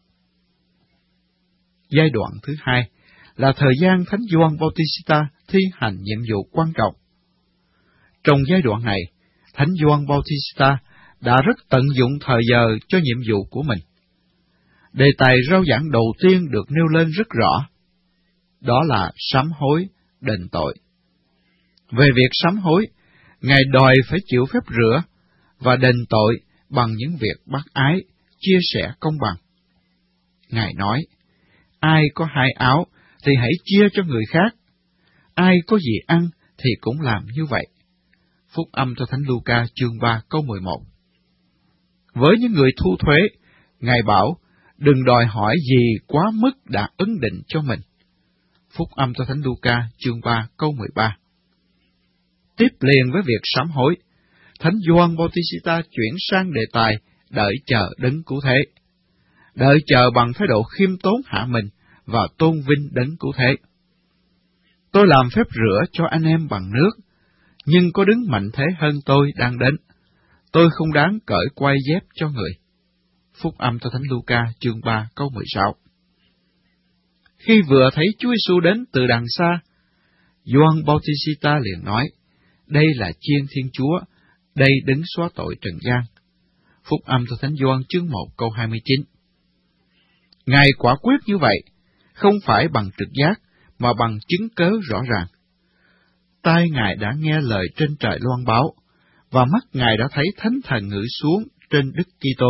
Giai đoạn thứ hai là thời gian Thánh Gioan Bautista thi hành nhiệm vụ quan trọng. Trong giai đoạn này, Thánh Gioan Bautista đã rất tận dụng thời giờ cho nhiệm vụ của mình. Đề tài rao giảng đầu tiên được nêu lên rất rõ, đó là sám hối, đền tội. Về việc sám hối, Ngài đòi phải chịu phép rửa và đền tội bằng những việc bác ái, chia sẻ công bằng. Ngài nói, ai có hai áo thì hãy chia cho người khác, ai có gì ăn thì cũng làm như vậy. Phúc âm cho Thánh Luca chương ba câu mười một. Với những người thu thuế, Ngài bảo, đừng đòi hỏi gì quá mức đã ấn định cho mình. Phúc âm cho Thánh Luca chương ba câu mười ba. Tiếp liền với việc sám hối, Thánh Gioan Bautista chuyển sang đề tài đợi chờ Đấng Cứu Thế. Đợi chờ bằng thái độ khiêm tốn hạ mình và tôn vinh Đấng Cứu Thế. Tôi làm phép rửa cho anh em bằng nước, nhưng có đứng mạnh thế hơn tôi đang đến. Tôi không đáng cởi quai dép cho người. Phúc âm cho Thánh Luca chương ba câu mười sáu. Khi vừa thấy Chúa Giêsu đến từ đằng xa, Gioan Bautista liền nói, đây là Chiên Thiên Chúa, đây đấng xóa tội trần gian. Phúc âm cho Thánh Gioan chương một câu hai mươi chín. Ngài quả quyết như vậy, không phải bằng trực giác, mà bằng chứng cớ rõ ràng. Tai Ngài đã nghe lời trên trời loan báo, và mắt Ngài đã thấy Thánh Thần ngự xuống trên Đức Kitô.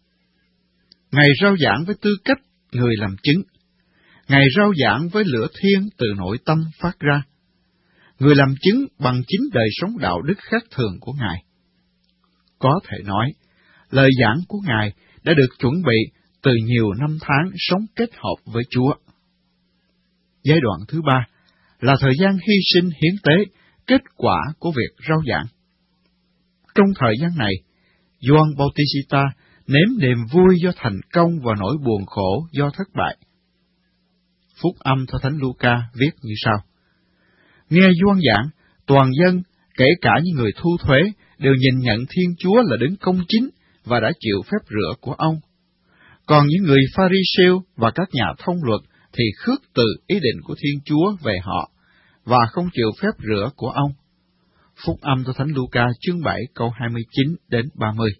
Ngài rao giảng với tư cách người làm chứng. Ngài rao giảng với lửa thiên từ nội tâm phát ra. Người làm chứng bằng chính đời sống đạo đức khác thường của Ngài. Có thể nói, lời giảng của Ngài đã được chuẩn bị từ nhiều năm tháng sống kết hợp với Chúa. Giai đoạn thứ ba là thời gian hy sinh hiến tế, kết quả của việc rao giảng. Trong thời gian này, Gioan Bautista nếm niềm vui do thành công và nỗi buồn khổ do thất bại. Phúc âm theo Thánh Luca viết như sau: Nghe Gioan giảng, toàn dân, kể cả những người thu thuế, đều nhìn nhận Thiên Chúa là đấng công chính và đã chịu phép rửa của ông. Còn những người Pha-ri-siêu và các nhà thông luật thì khước từ ý định của Thiên Chúa về họ và không chịu phép rửa của ông. Phúc âm theo Thánh Luca chương bảy câu hai mươi chín đến ba mươi.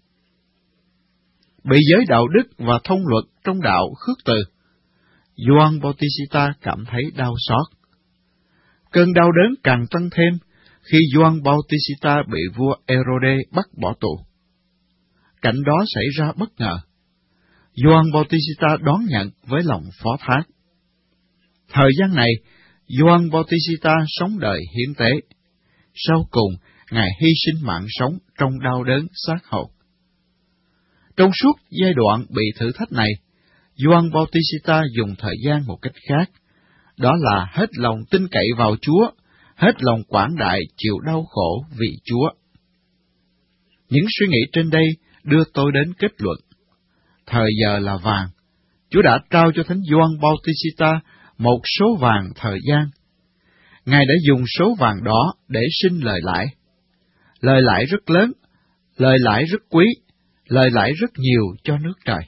Bị giới đạo đức và thông luật trong đạo khước từ, Gioan Bautista cảm thấy đau xót. Cơn đau đớn càng tăng thêm khi Gioan Bautista bị vua Herode bắt bỏ tù. Cảnh đó xảy ra bất ngờ. Gioan Bautista đón nhận với lòng phó thác. Thời gian này, Gioan Bautista sống đời hiến tế. Sau cùng, Ngài hy sinh mạng sống trong đau đớn xác hồn. Trong suốt giai đoạn bị thử thách này, Gioan Bautista dùng thời gian một cách khác, đó là hết lòng tin cậy vào Chúa, hết lòng quảng đại chịu đau khổ vì Chúa. Những suy nghĩ trên đây đưa tôi đến kết luận. Thời giờ là vàng. Chúa đã trao cho Thánh Gioan Bautista một số vàng thời gian. Ngài đã dùng số vàng đó để sinh lời lãi. Lời lãi rất lớn, lời lãi rất quý, lời lãi rất nhiều cho nước trời.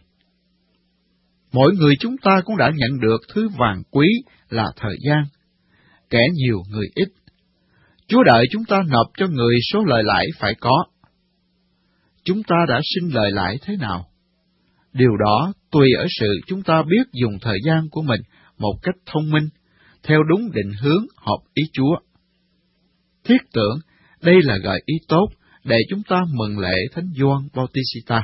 Mỗi người chúng ta cũng đã nhận được thứ vàng quý là thời gian, kẻ nhiều người ít. Chúa đợi chúng ta nộp cho người số lời lãi phải có. Chúng ta đã sinh lời lãi thế nào? Điều đó tùy ở sự chúng ta biết dùng thời gian của mình một cách thông minh, theo đúng định hướng hợp ý Chúa. Thiết tưởng đây là gợi ý tốt để chúng ta mừng lễ Thánh Gioan Bautista.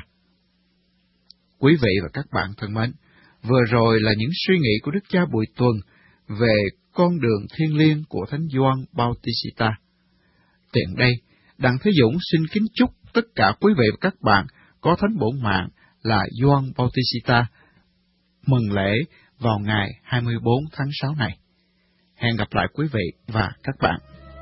Quý vị và các bạn thân mến, vừa rồi là những suy nghĩ của Đức Cha Bùi Tuần về con đường thiêng liêng của Thánh Gioan Bautista. Tiện đây, Đặng Thế Dũng xin kính chúc tất cả quý vị và các bạn có thánh bổn mạng là Gioan Bautista mừng lễ vào ngày hai mươi bốn tháng sáu này. Hẹn gặp lại quý vị và các bạn.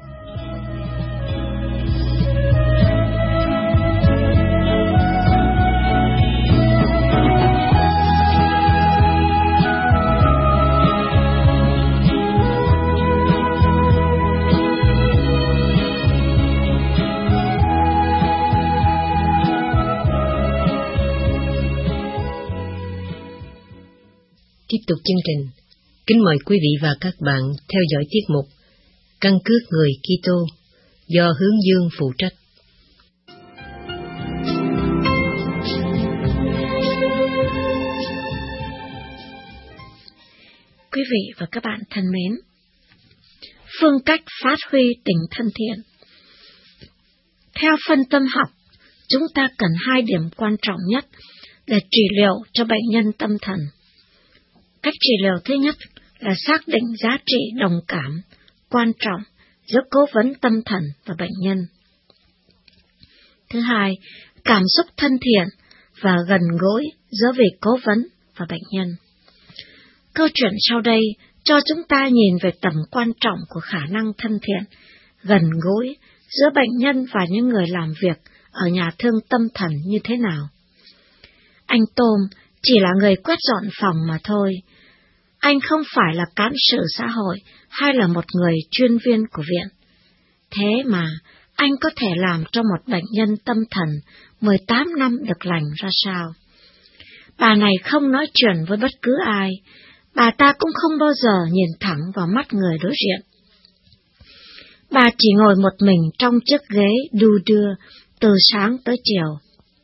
Tiếp tục chương trình, kính mời quý vị và các bạn theo dõi tiết mục Căn cước người Kitô do Hướng Dương phụ trách. Quý vị và các bạn thân mến, phương cách phát huy tình thân thiện. Theo phân tâm học, chúng ta cần hai điểm quan trọng nhất để trị liệu cho bệnh nhân tâm thần. Cách trị liệu thứ nhất là xác định giá trị đồng cảm, quan trọng giữa cố vấn tâm thần và bệnh nhân. Thứ hai, cảm xúc thân thiện và gần gũi giữa vị cố vấn và bệnh nhân. Câu chuyện sau đây cho chúng ta nhìn về tầm quan trọng của khả năng thân thiện, gần gũi giữa bệnh nhân và những người làm việc ở nhà thương tâm thần như thế nào. Anh Tôm chỉ là người quét dọn phòng mà thôi. Anh không phải là cán sự xã hội hay là một người chuyên viên của viện. Thế mà anh có thể làm cho một bệnh nhân tâm thần mười tám năm được lành ra sao? Bà này không nói chuyện với bất cứ ai, bà ta cũng không bao giờ nhìn thẳng vào mắt người đối diện. Bà chỉ ngồi một mình trong chiếc ghế đu đưa từ sáng tới chiều.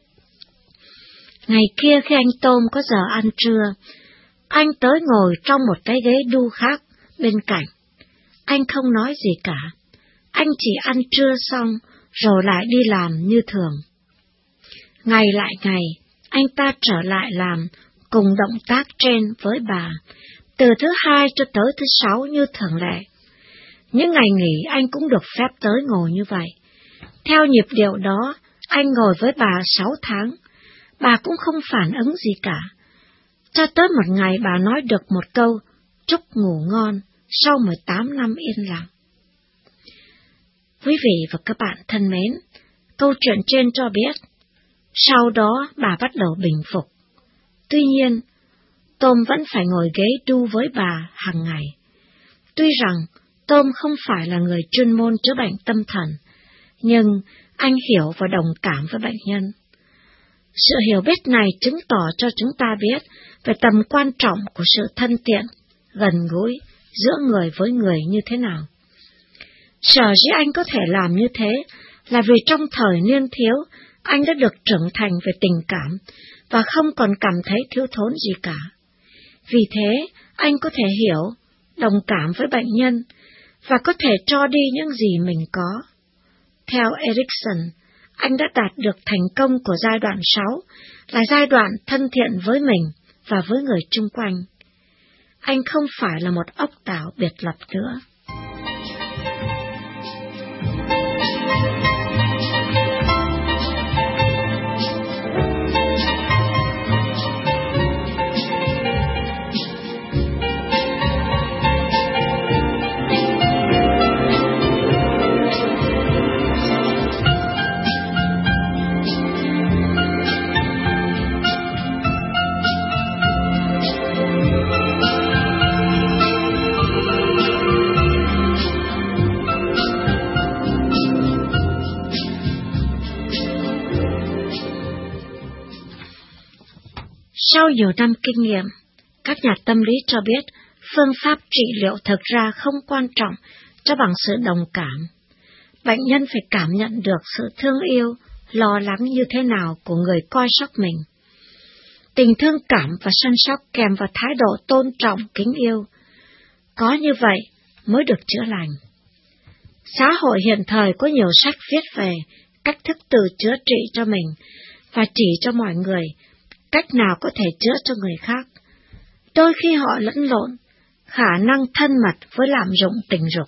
Ngày kia khi anh Tôm có giờ ăn trưa, anh tới ngồi trong một cái ghế đu khác bên cạnh. Anh không nói gì cả, anh chỉ ăn trưa xong rồi lại đi làm như thường. Ngày lại ngày, anh ta trở lại làm cùng động tác trên với bà, từ thứ hai cho tới thứ sáu như thường lệ. Những ngày nghỉ anh cũng được phép tới ngồi như vậy. Theo nhịp điệu đó, anh ngồi với bà sáu tháng, bà cũng không phản ứng gì cả. Cho tới một ngày bà nói được một câu, chúc ngủ ngon, sau mười tám năm yên lặng. Quý vị và các bạn thân mến, câu chuyện trên cho biết, sau đó bà bắt đầu bình phục. Tuy nhiên, Tom vẫn phải ngồi ghế đu với bà hàng ngày. Tuy rằng Tom không phải là người chuyên môn chữa bệnh tâm thần, nhưng anh hiểu và đồng cảm với bệnh nhân. Sự hiểu biết này chứng tỏ cho chúng ta biết về tầm quan trọng của sự thân thiện, gần gũi giữa người với người như thế nào. Sở dĩ anh có thể làm như thế là vì trong thời niên thiếu, anh đã được trưởng thành về tình cảm và không còn cảm thấy thiếu thốn gì cả. Vì thế, anh có thể hiểu, đồng cảm với bệnh nhân và có thể cho đi những gì mình có. Theo Erikson, anh đã đạt được thành công của giai đoạn sáu, là giai đoạn thân thiện với mình và với người chung quanh. Anh không phải là một ốc đảo biệt lập nữa. Sau nhiều năm kinh nghiệm, các nhà tâm lý cho biết phương pháp trị liệu thực ra không quan trọng cho bằng sự đồng cảm. Bệnh nhân phải cảm nhận được sự thương yêu, lo lắng như thế nào của người coi sóc mình. Tình thương cảm và săn sóc kèm vào thái độ tôn trọng, kính yêu. Có như vậy mới được chữa lành. Xã hội hiện thời có nhiều sách viết về cách thức tự chữa trị cho mình và chỉ cho mọi người cách nào có thể chữa cho người khác. Đôi khi họ lẫn lộn khả năng thân mật với lạm dụng tình dục,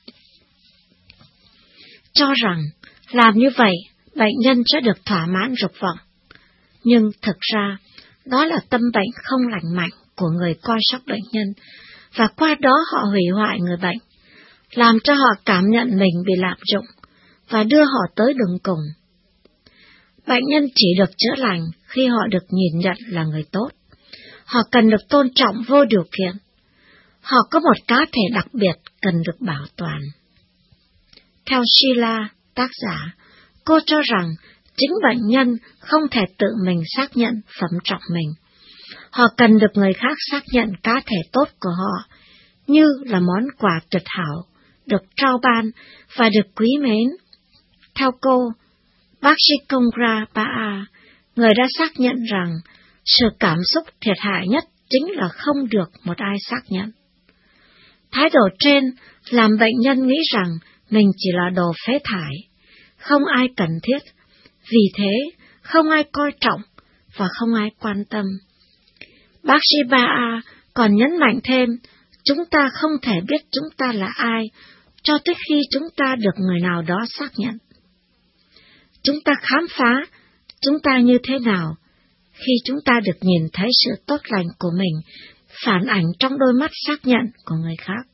cho rằng làm như vậy bệnh nhân sẽ được thỏa mãn dục vọng. Nhưng thực ra, đó là tâm bệnh không lành mạnh của người coi sóc bệnh nhân, và qua đó họ hủy hoại người bệnh, làm cho họ cảm nhận mình bị lạm dụng và đưa họ tới đường cùng. Bệnh nhân chỉ được chữa lành khi họ được nhìn nhận là người tốt. Họ cần được tôn trọng vô điều kiện. Họ có một cá thể đặc biệt cần được bảo toàn. Theo Sheila, tác giả, cô cho rằng chính bệnh nhân không thể tự mình xác nhận phẩm trọng mình. Họ cần được người khác xác nhận cá thể tốt của họ, như là món quà tuyệt hảo, được trao ban và được quý mến. Theo cô, bác sĩ Congra Paa, người đã xác nhận rằng sự cảm xúc thiệt hại nhất chính là không được một ai xác nhận. Thái độ trên làm bệnh nhân nghĩ rằng mình chỉ là đồ phế thải, không ai cần thiết, vì thế không ai coi trọng và không ai quan tâm. Bác sĩ Paa còn nhấn mạnh thêm, chúng ta không thể biết chúng ta là ai cho tới khi chúng ta được người nào đó xác nhận. Chúng ta khám phá chúng ta như thế nào khi chúng ta được nhìn thấy sự tốt lành của mình phản ảnh trong đôi mắt xác nhận của người khác.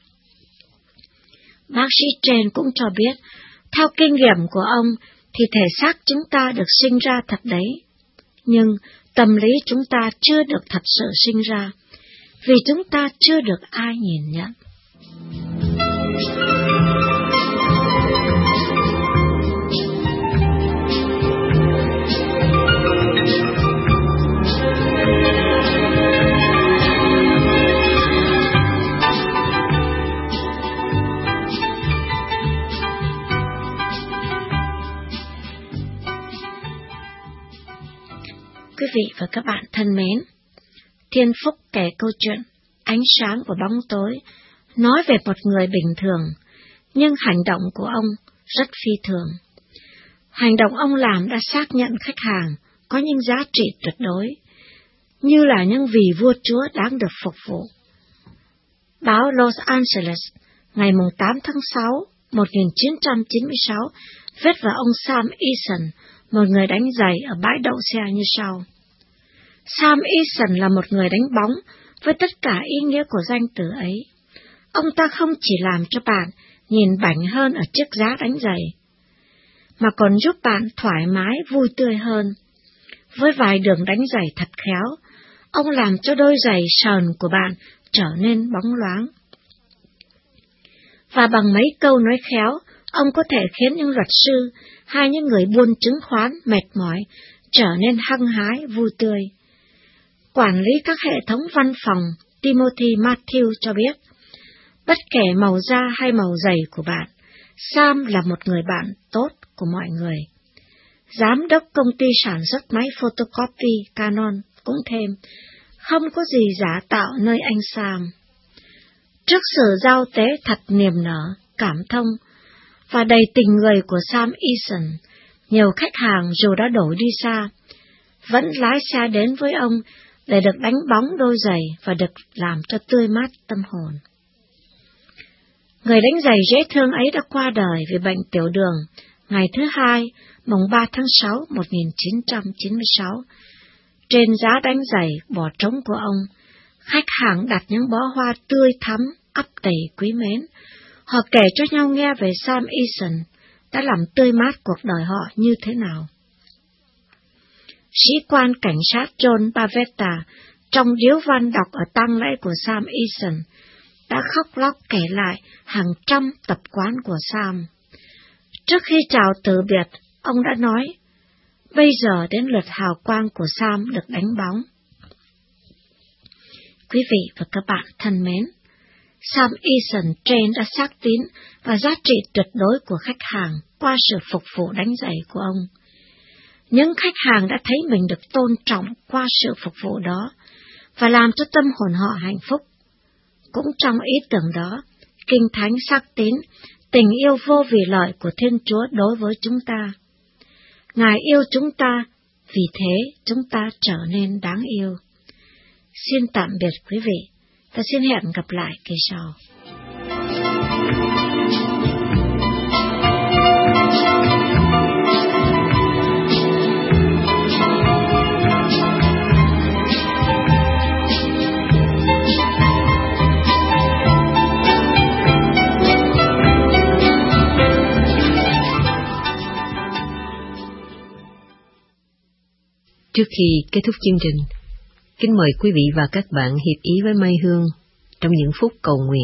Bác sĩ Chen cũng cho biết, theo kinh nghiệm của ông thì thể xác chúng ta được sinh ra thật đấy, nhưng tâm lý chúng ta chưa được thật sự sinh ra, vì chúng ta chưa được ai nhìn nhận. Quý vị và các bạn thân mến, Thiên Phúc kể câu chuyện Ánh sáng và bóng tối, nói về một người bình thường, nhưng hành động của ông rất phi thường. Hành động ông làm đã xác nhận khách hàng có những giá trị tuyệt đối, như là những vị vua chúa đáng được phục vụ. Báo Los Angeles ngày tám tháng sáu năm một nghìn chín trăm chín mươi sáu viết về ông Sam Eason, một người đánh giày ở bãi đậu xe như sau. Sam Eason là một người đánh bóng với tất cả ý nghĩa của danh từ ấy. ông ta không chỉ làm cho bạn nhìn bảnh hơn ở chiếc giá đánh giày, mà còn giúp bạn thoải mái, vui tươi hơn. Với vài đường đánh giày thật khéo, ông làm cho đôi giày sờn của bạn trở nên bóng loáng. Và bằng mấy câu nói khéo, ông có thể khiến những luật sư hay những người buôn chứng khoán mệt mỏi trở nên hăng hái, vui tươi. Quản lý các hệ thống văn phòng Timothy Matthew cho biết, bất kể màu da hay màu giày của bạn, Sam là một người bạn tốt của mọi người. Giám đốc công ty sản xuất máy photocopy Canon cũng thêm, không có gì giả tạo nơi anh Sam. Trước sự giao tế thật niềm nở, cảm thông và đầy tình người của Sam Eason, nhiều khách hàng dù đã đổi đi xa, vẫn lái xe đến với ông để được đánh bóng đôi giày và được làm cho tươi mát tâm hồn. Người đánh giày dễ thương ấy đã qua đời vì bệnh tiểu đường ngày thứ hai, mùng ba tháng sáu một nghìn chín trăm chín mươi sáu. Trên giá đánh giày bỏ trống của ông, khách hàng đặt những bó hoa tươi thắm, ắp đầy quý mến. Họ kể cho nhau nghe về Sam Eason đã làm tươi mát cuộc đời họ như thế nào. Sĩ quan cảnh sát John Bavetta trong điếu văn đọc ở tang lễ của Sam Eason đã khóc lóc kể lại hàng trăm tập quán của Sam. Trước khi chào từ biệt, ông đã nói, bây giờ đến lượt hào quang của Sam được đánh bóng. Quý vị và các bạn thân mến, Sam Eason trên đã xác tín và giá trị tuyệt đối của khách hàng qua sự phục vụ đánh giày của ông. Những khách hàng đã thấy mình được tôn trọng qua sự phục vụ đó và làm cho tâm hồn họ hạnh phúc. Cũng trong ý tưởng đó, Kinh Thánh xác tín tình yêu vô vì lợi của Thiên Chúa đối với chúng ta. Ngài yêu chúng ta, vì thế chúng ta trở nên đáng yêu. Xin tạm biệt quý vị, và xin hẹn gặp lại kỳ sau. Trước khi kết thúc chương trình, kính mời quý vị và các bạn hiệp ý với Mai Hương trong những phút cầu nguyện.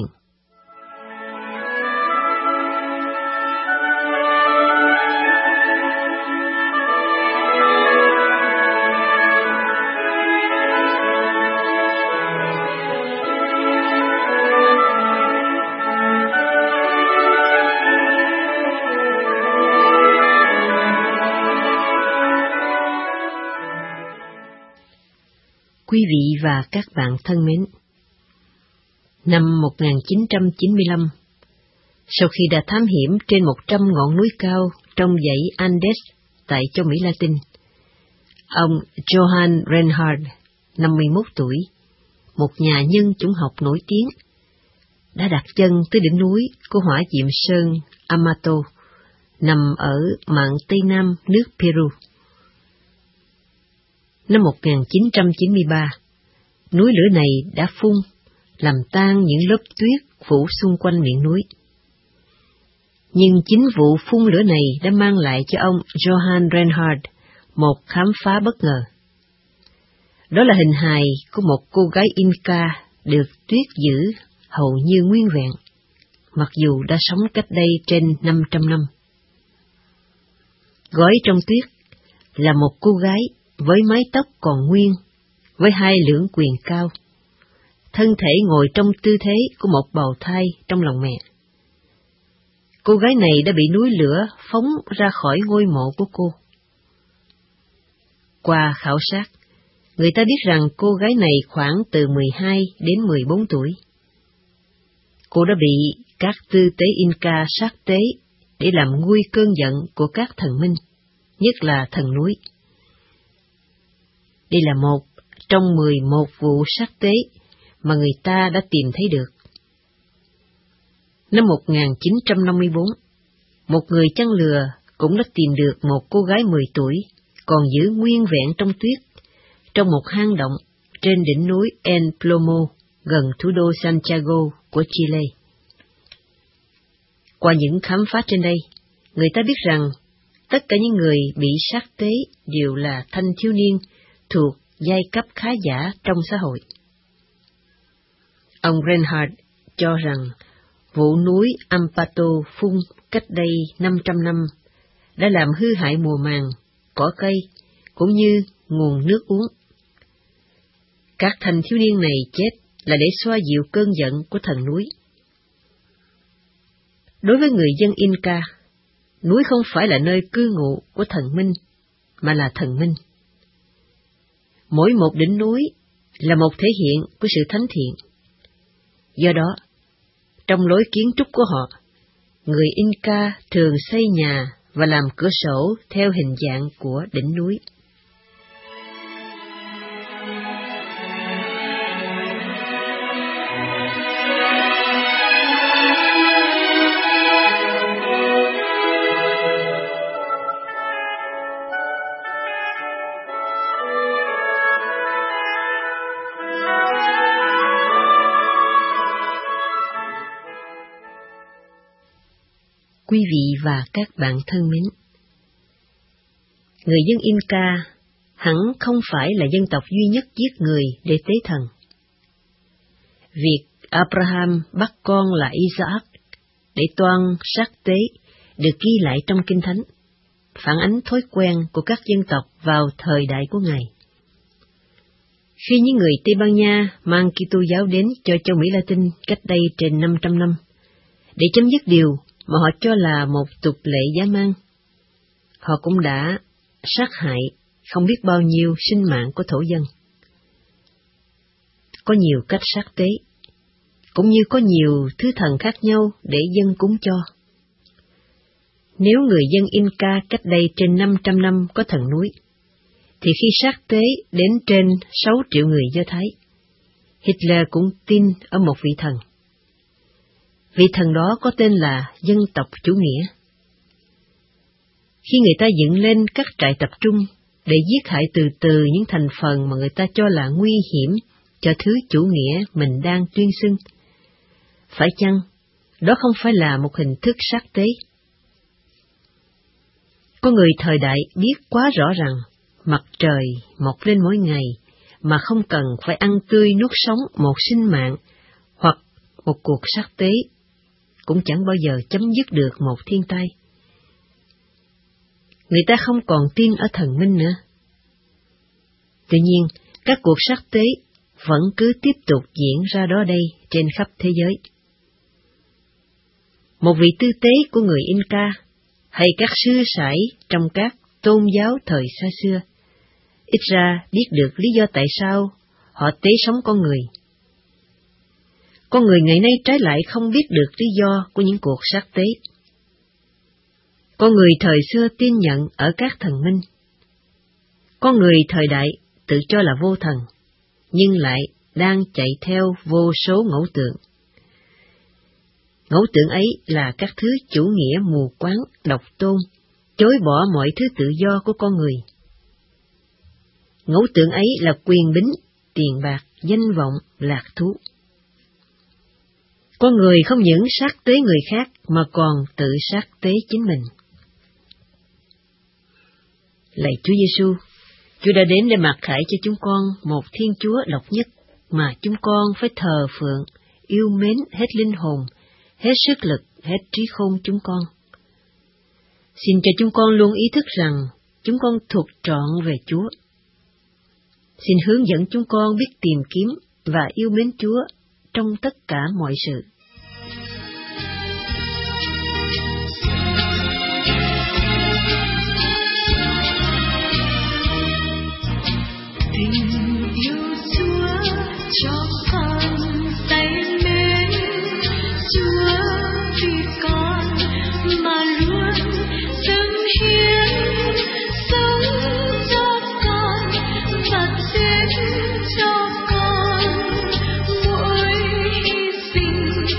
Quý vị và các bạn thân mến, năm một nghìn chín trăm chín mươi lăm, sau khi đã thám hiểm trên một trăm ngọn núi cao trong dãy Andes tại châu Mỹ Latin, ông Johann Reinhard, năm mươi mốt tuổi, một nhà nhân chủng học nổi tiếng, đã đặt chân tới đỉnh núi của hỏa diệm sơn Amato, nằm ở mạn Tây Nam nước Peru. Năm một nghìn chín trăm chín mươi ba, núi lửa này đã phun, làm tan những lớp tuyết phủ xung quanh miệng núi. Nhưng chính vụ phun lửa này đã mang lại cho ông Johann Reinhard một khám phá bất ngờ. Đó là hình hài của một cô gái Inca được tuyết giữ hầu như nguyên vẹn, mặc dù đã sống cách đây trên năm trăm năm. Gói trong tuyết là một cô gái với mái tóc còn nguyên, với hai lưỡng quyền cao, thân thể ngồi trong tư thế của một bào thai trong lòng mẹ. Cô gái này đã bị núi lửa phóng ra khỏi ngôi mộ của cô. Qua khảo sát, người ta biết rằng cô gái này khoảng từ mười hai đến mười bốn tuổi. Cô đã bị các tư tế Inca sát tế để làm nguôi cơn giận của các thần minh, nhất là thần núi. Đây là một trong mười một vụ sát tế mà người ta đã tìm thấy được. Năm một nghìn chín trăm năm mươi bốn, một người chăn lừa cũng đã tìm được một cô gái mười tuổi, còn giữ nguyên vẹn trong tuyết, trong một hang động trên đỉnh núi El Plomo, gần thủ đô Santiago của Chile. Qua những khám phá trên đây, người ta biết rằng tất cả những người bị sát tế đều là thanh thiếu niên thuộc giai cấp khá giả trong xã hội. Ông Reinhardt cho rằng vụ núi Ampato phun cách đây năm trăm năm đã làm hư hại mùa màng, cỏ cây, cũng như nguồn nước uống. Các thanh thiếu niên này chết là để xoa dịu cơn giận của thần núi. Đối với người dân Inca, núi không phải là nơi cư ngụ của thần minh, mà là thần minh. Mỗi một đỉnh núi là một thể hiện của sự thánh thiện. Do đó, trong lối kiến trúc của họ, người Inca thường xây nhà và làm cửa sổ theo hình dạng của đỉnh núi. Quý vị và các bạn thân mến, người dân Inca hẳn không phải là dân tộc duy nhất giết người để tế thần. Việc Abraham bắt con là Isaac để toan sát tế được ghi lại trong Kinh Thánh, phản ánh thói quen của các dân tộc vào thời đại của Ngài. Khi những người Tây Ban Nha mang Kitô giáo đến cho châu Mỹ Latin cách đây trên năm trăm năm, để chấm dứt điều mà họ cho là một tục lệ dã man, họ cũng đã sát hại không biết bao nhiêu sinh mạng của thổ dân. Có nhiều cách sát tế, cũng như có nhiều thứ thần khác nhau để dân cúng cho. Nếu người dân Inca cách đây trên năm trăm năm có thần núi, thì khi sát tế đến trên sáu triệu người Do Thái, Hitler cũng tin ở một vị thần. Vị thần đó có tên là dân tộc chủ nghĩa. Khi người ta dựng lên các trại tập trung để giết hại từ từ những thành phần mà người ta cho là nguy hiểm cho thứ chủ nghĩa mình đang tuyên xưng, phải chăng đó không phải là một hình thức sát tế? Có người thời đại biết quá rõ rằng mặt trời mọc lên mỗi ngày mà không cần phải ăn tươi nuốt sống một sinh mạng hoặc một cuộc sát tế, cũng chẳng bao giờ chấm dứt được một thiên tai. Người ta không còn tin ở thần minh nữa. Tuy nhiên, các cuộc sát tế vẫn cứ tiếp tục diễn ra đó đây trên khắp thế giới. Một vị tư tế của người Inca hay các sư sãi trong các tôn giáo thời xa xưa ít ra biết được lý do tại sao họ tế sống con người. Con người ngày nay trái lại không biết được lý do của những cuộc sát tế. Con người thời xưa tin nhận ở các thần minh. Con người thời đại tự cho là vô thần, nhưng lại đang chạy theo vô số ngẫu tượng. Ngẫu tượng ấy là các thứ chủ nghĩa mù quáng, độc tôn, chối bỏ mọi thứ tự do của con người. Ngẫu tượng ấy là quyền bính, tiền bạc, danh vọng, lạc thú. Con người không những sát tế người khác mà còn tự sát tế chính mình. Lạy Chúa Giêsu, Chúa đã đến để mặc khải cho chúng con một Thiên Chúa độc nhất mà chúng con phải thờ phượng, yêu mến hết linh hồn, hết sức lực, hết trí khôn chúng con. Xin cho chúng con luôn ý thức rằng chúng con thuộc trọn về Chúa. Xin hướng dẫn chúng con biết tìm kiếm và yêu mến Chúa trong tất cả mọi sự. Tình yêu Chúa cho con say mến, Chúa vì con mà luôn dâng hiến, sống cho con và chết cho con, mỗi hy sinh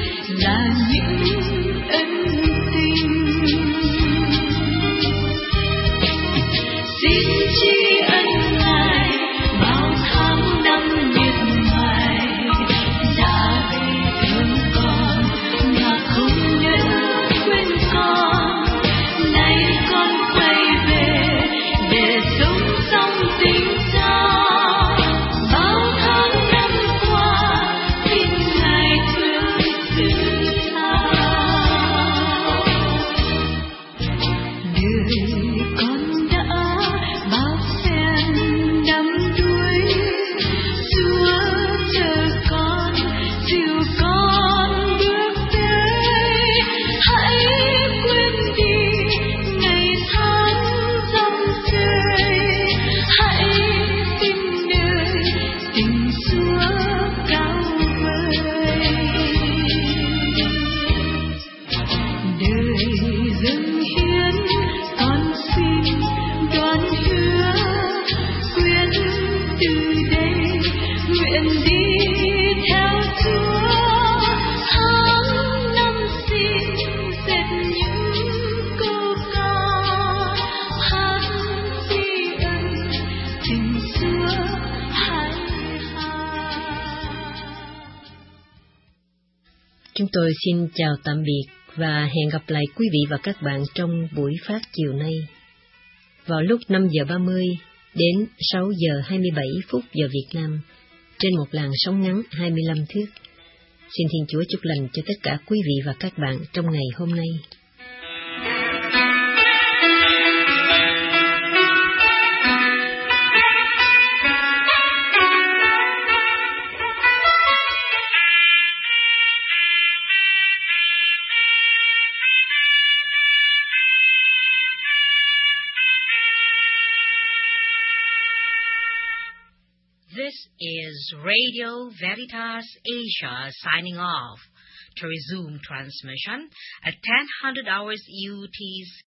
Chúng tôi xin chào tạm biệt và hẹn gặp lại quý vị và các bạn trong buổi phát chiều nay vào lúc năm giờ ba mươi đến sáu giờ hai mươi bảy phút giờ Việt Nam trên một làn sóng ngắn hai mươi lăm thước. Xin Thiên Chúa chúc lành cho tất cả quý vị và các bạn trong ngày hôm nay. This is Radio Veritas Asia signing off. To resume transmission at ten hundred hours U T C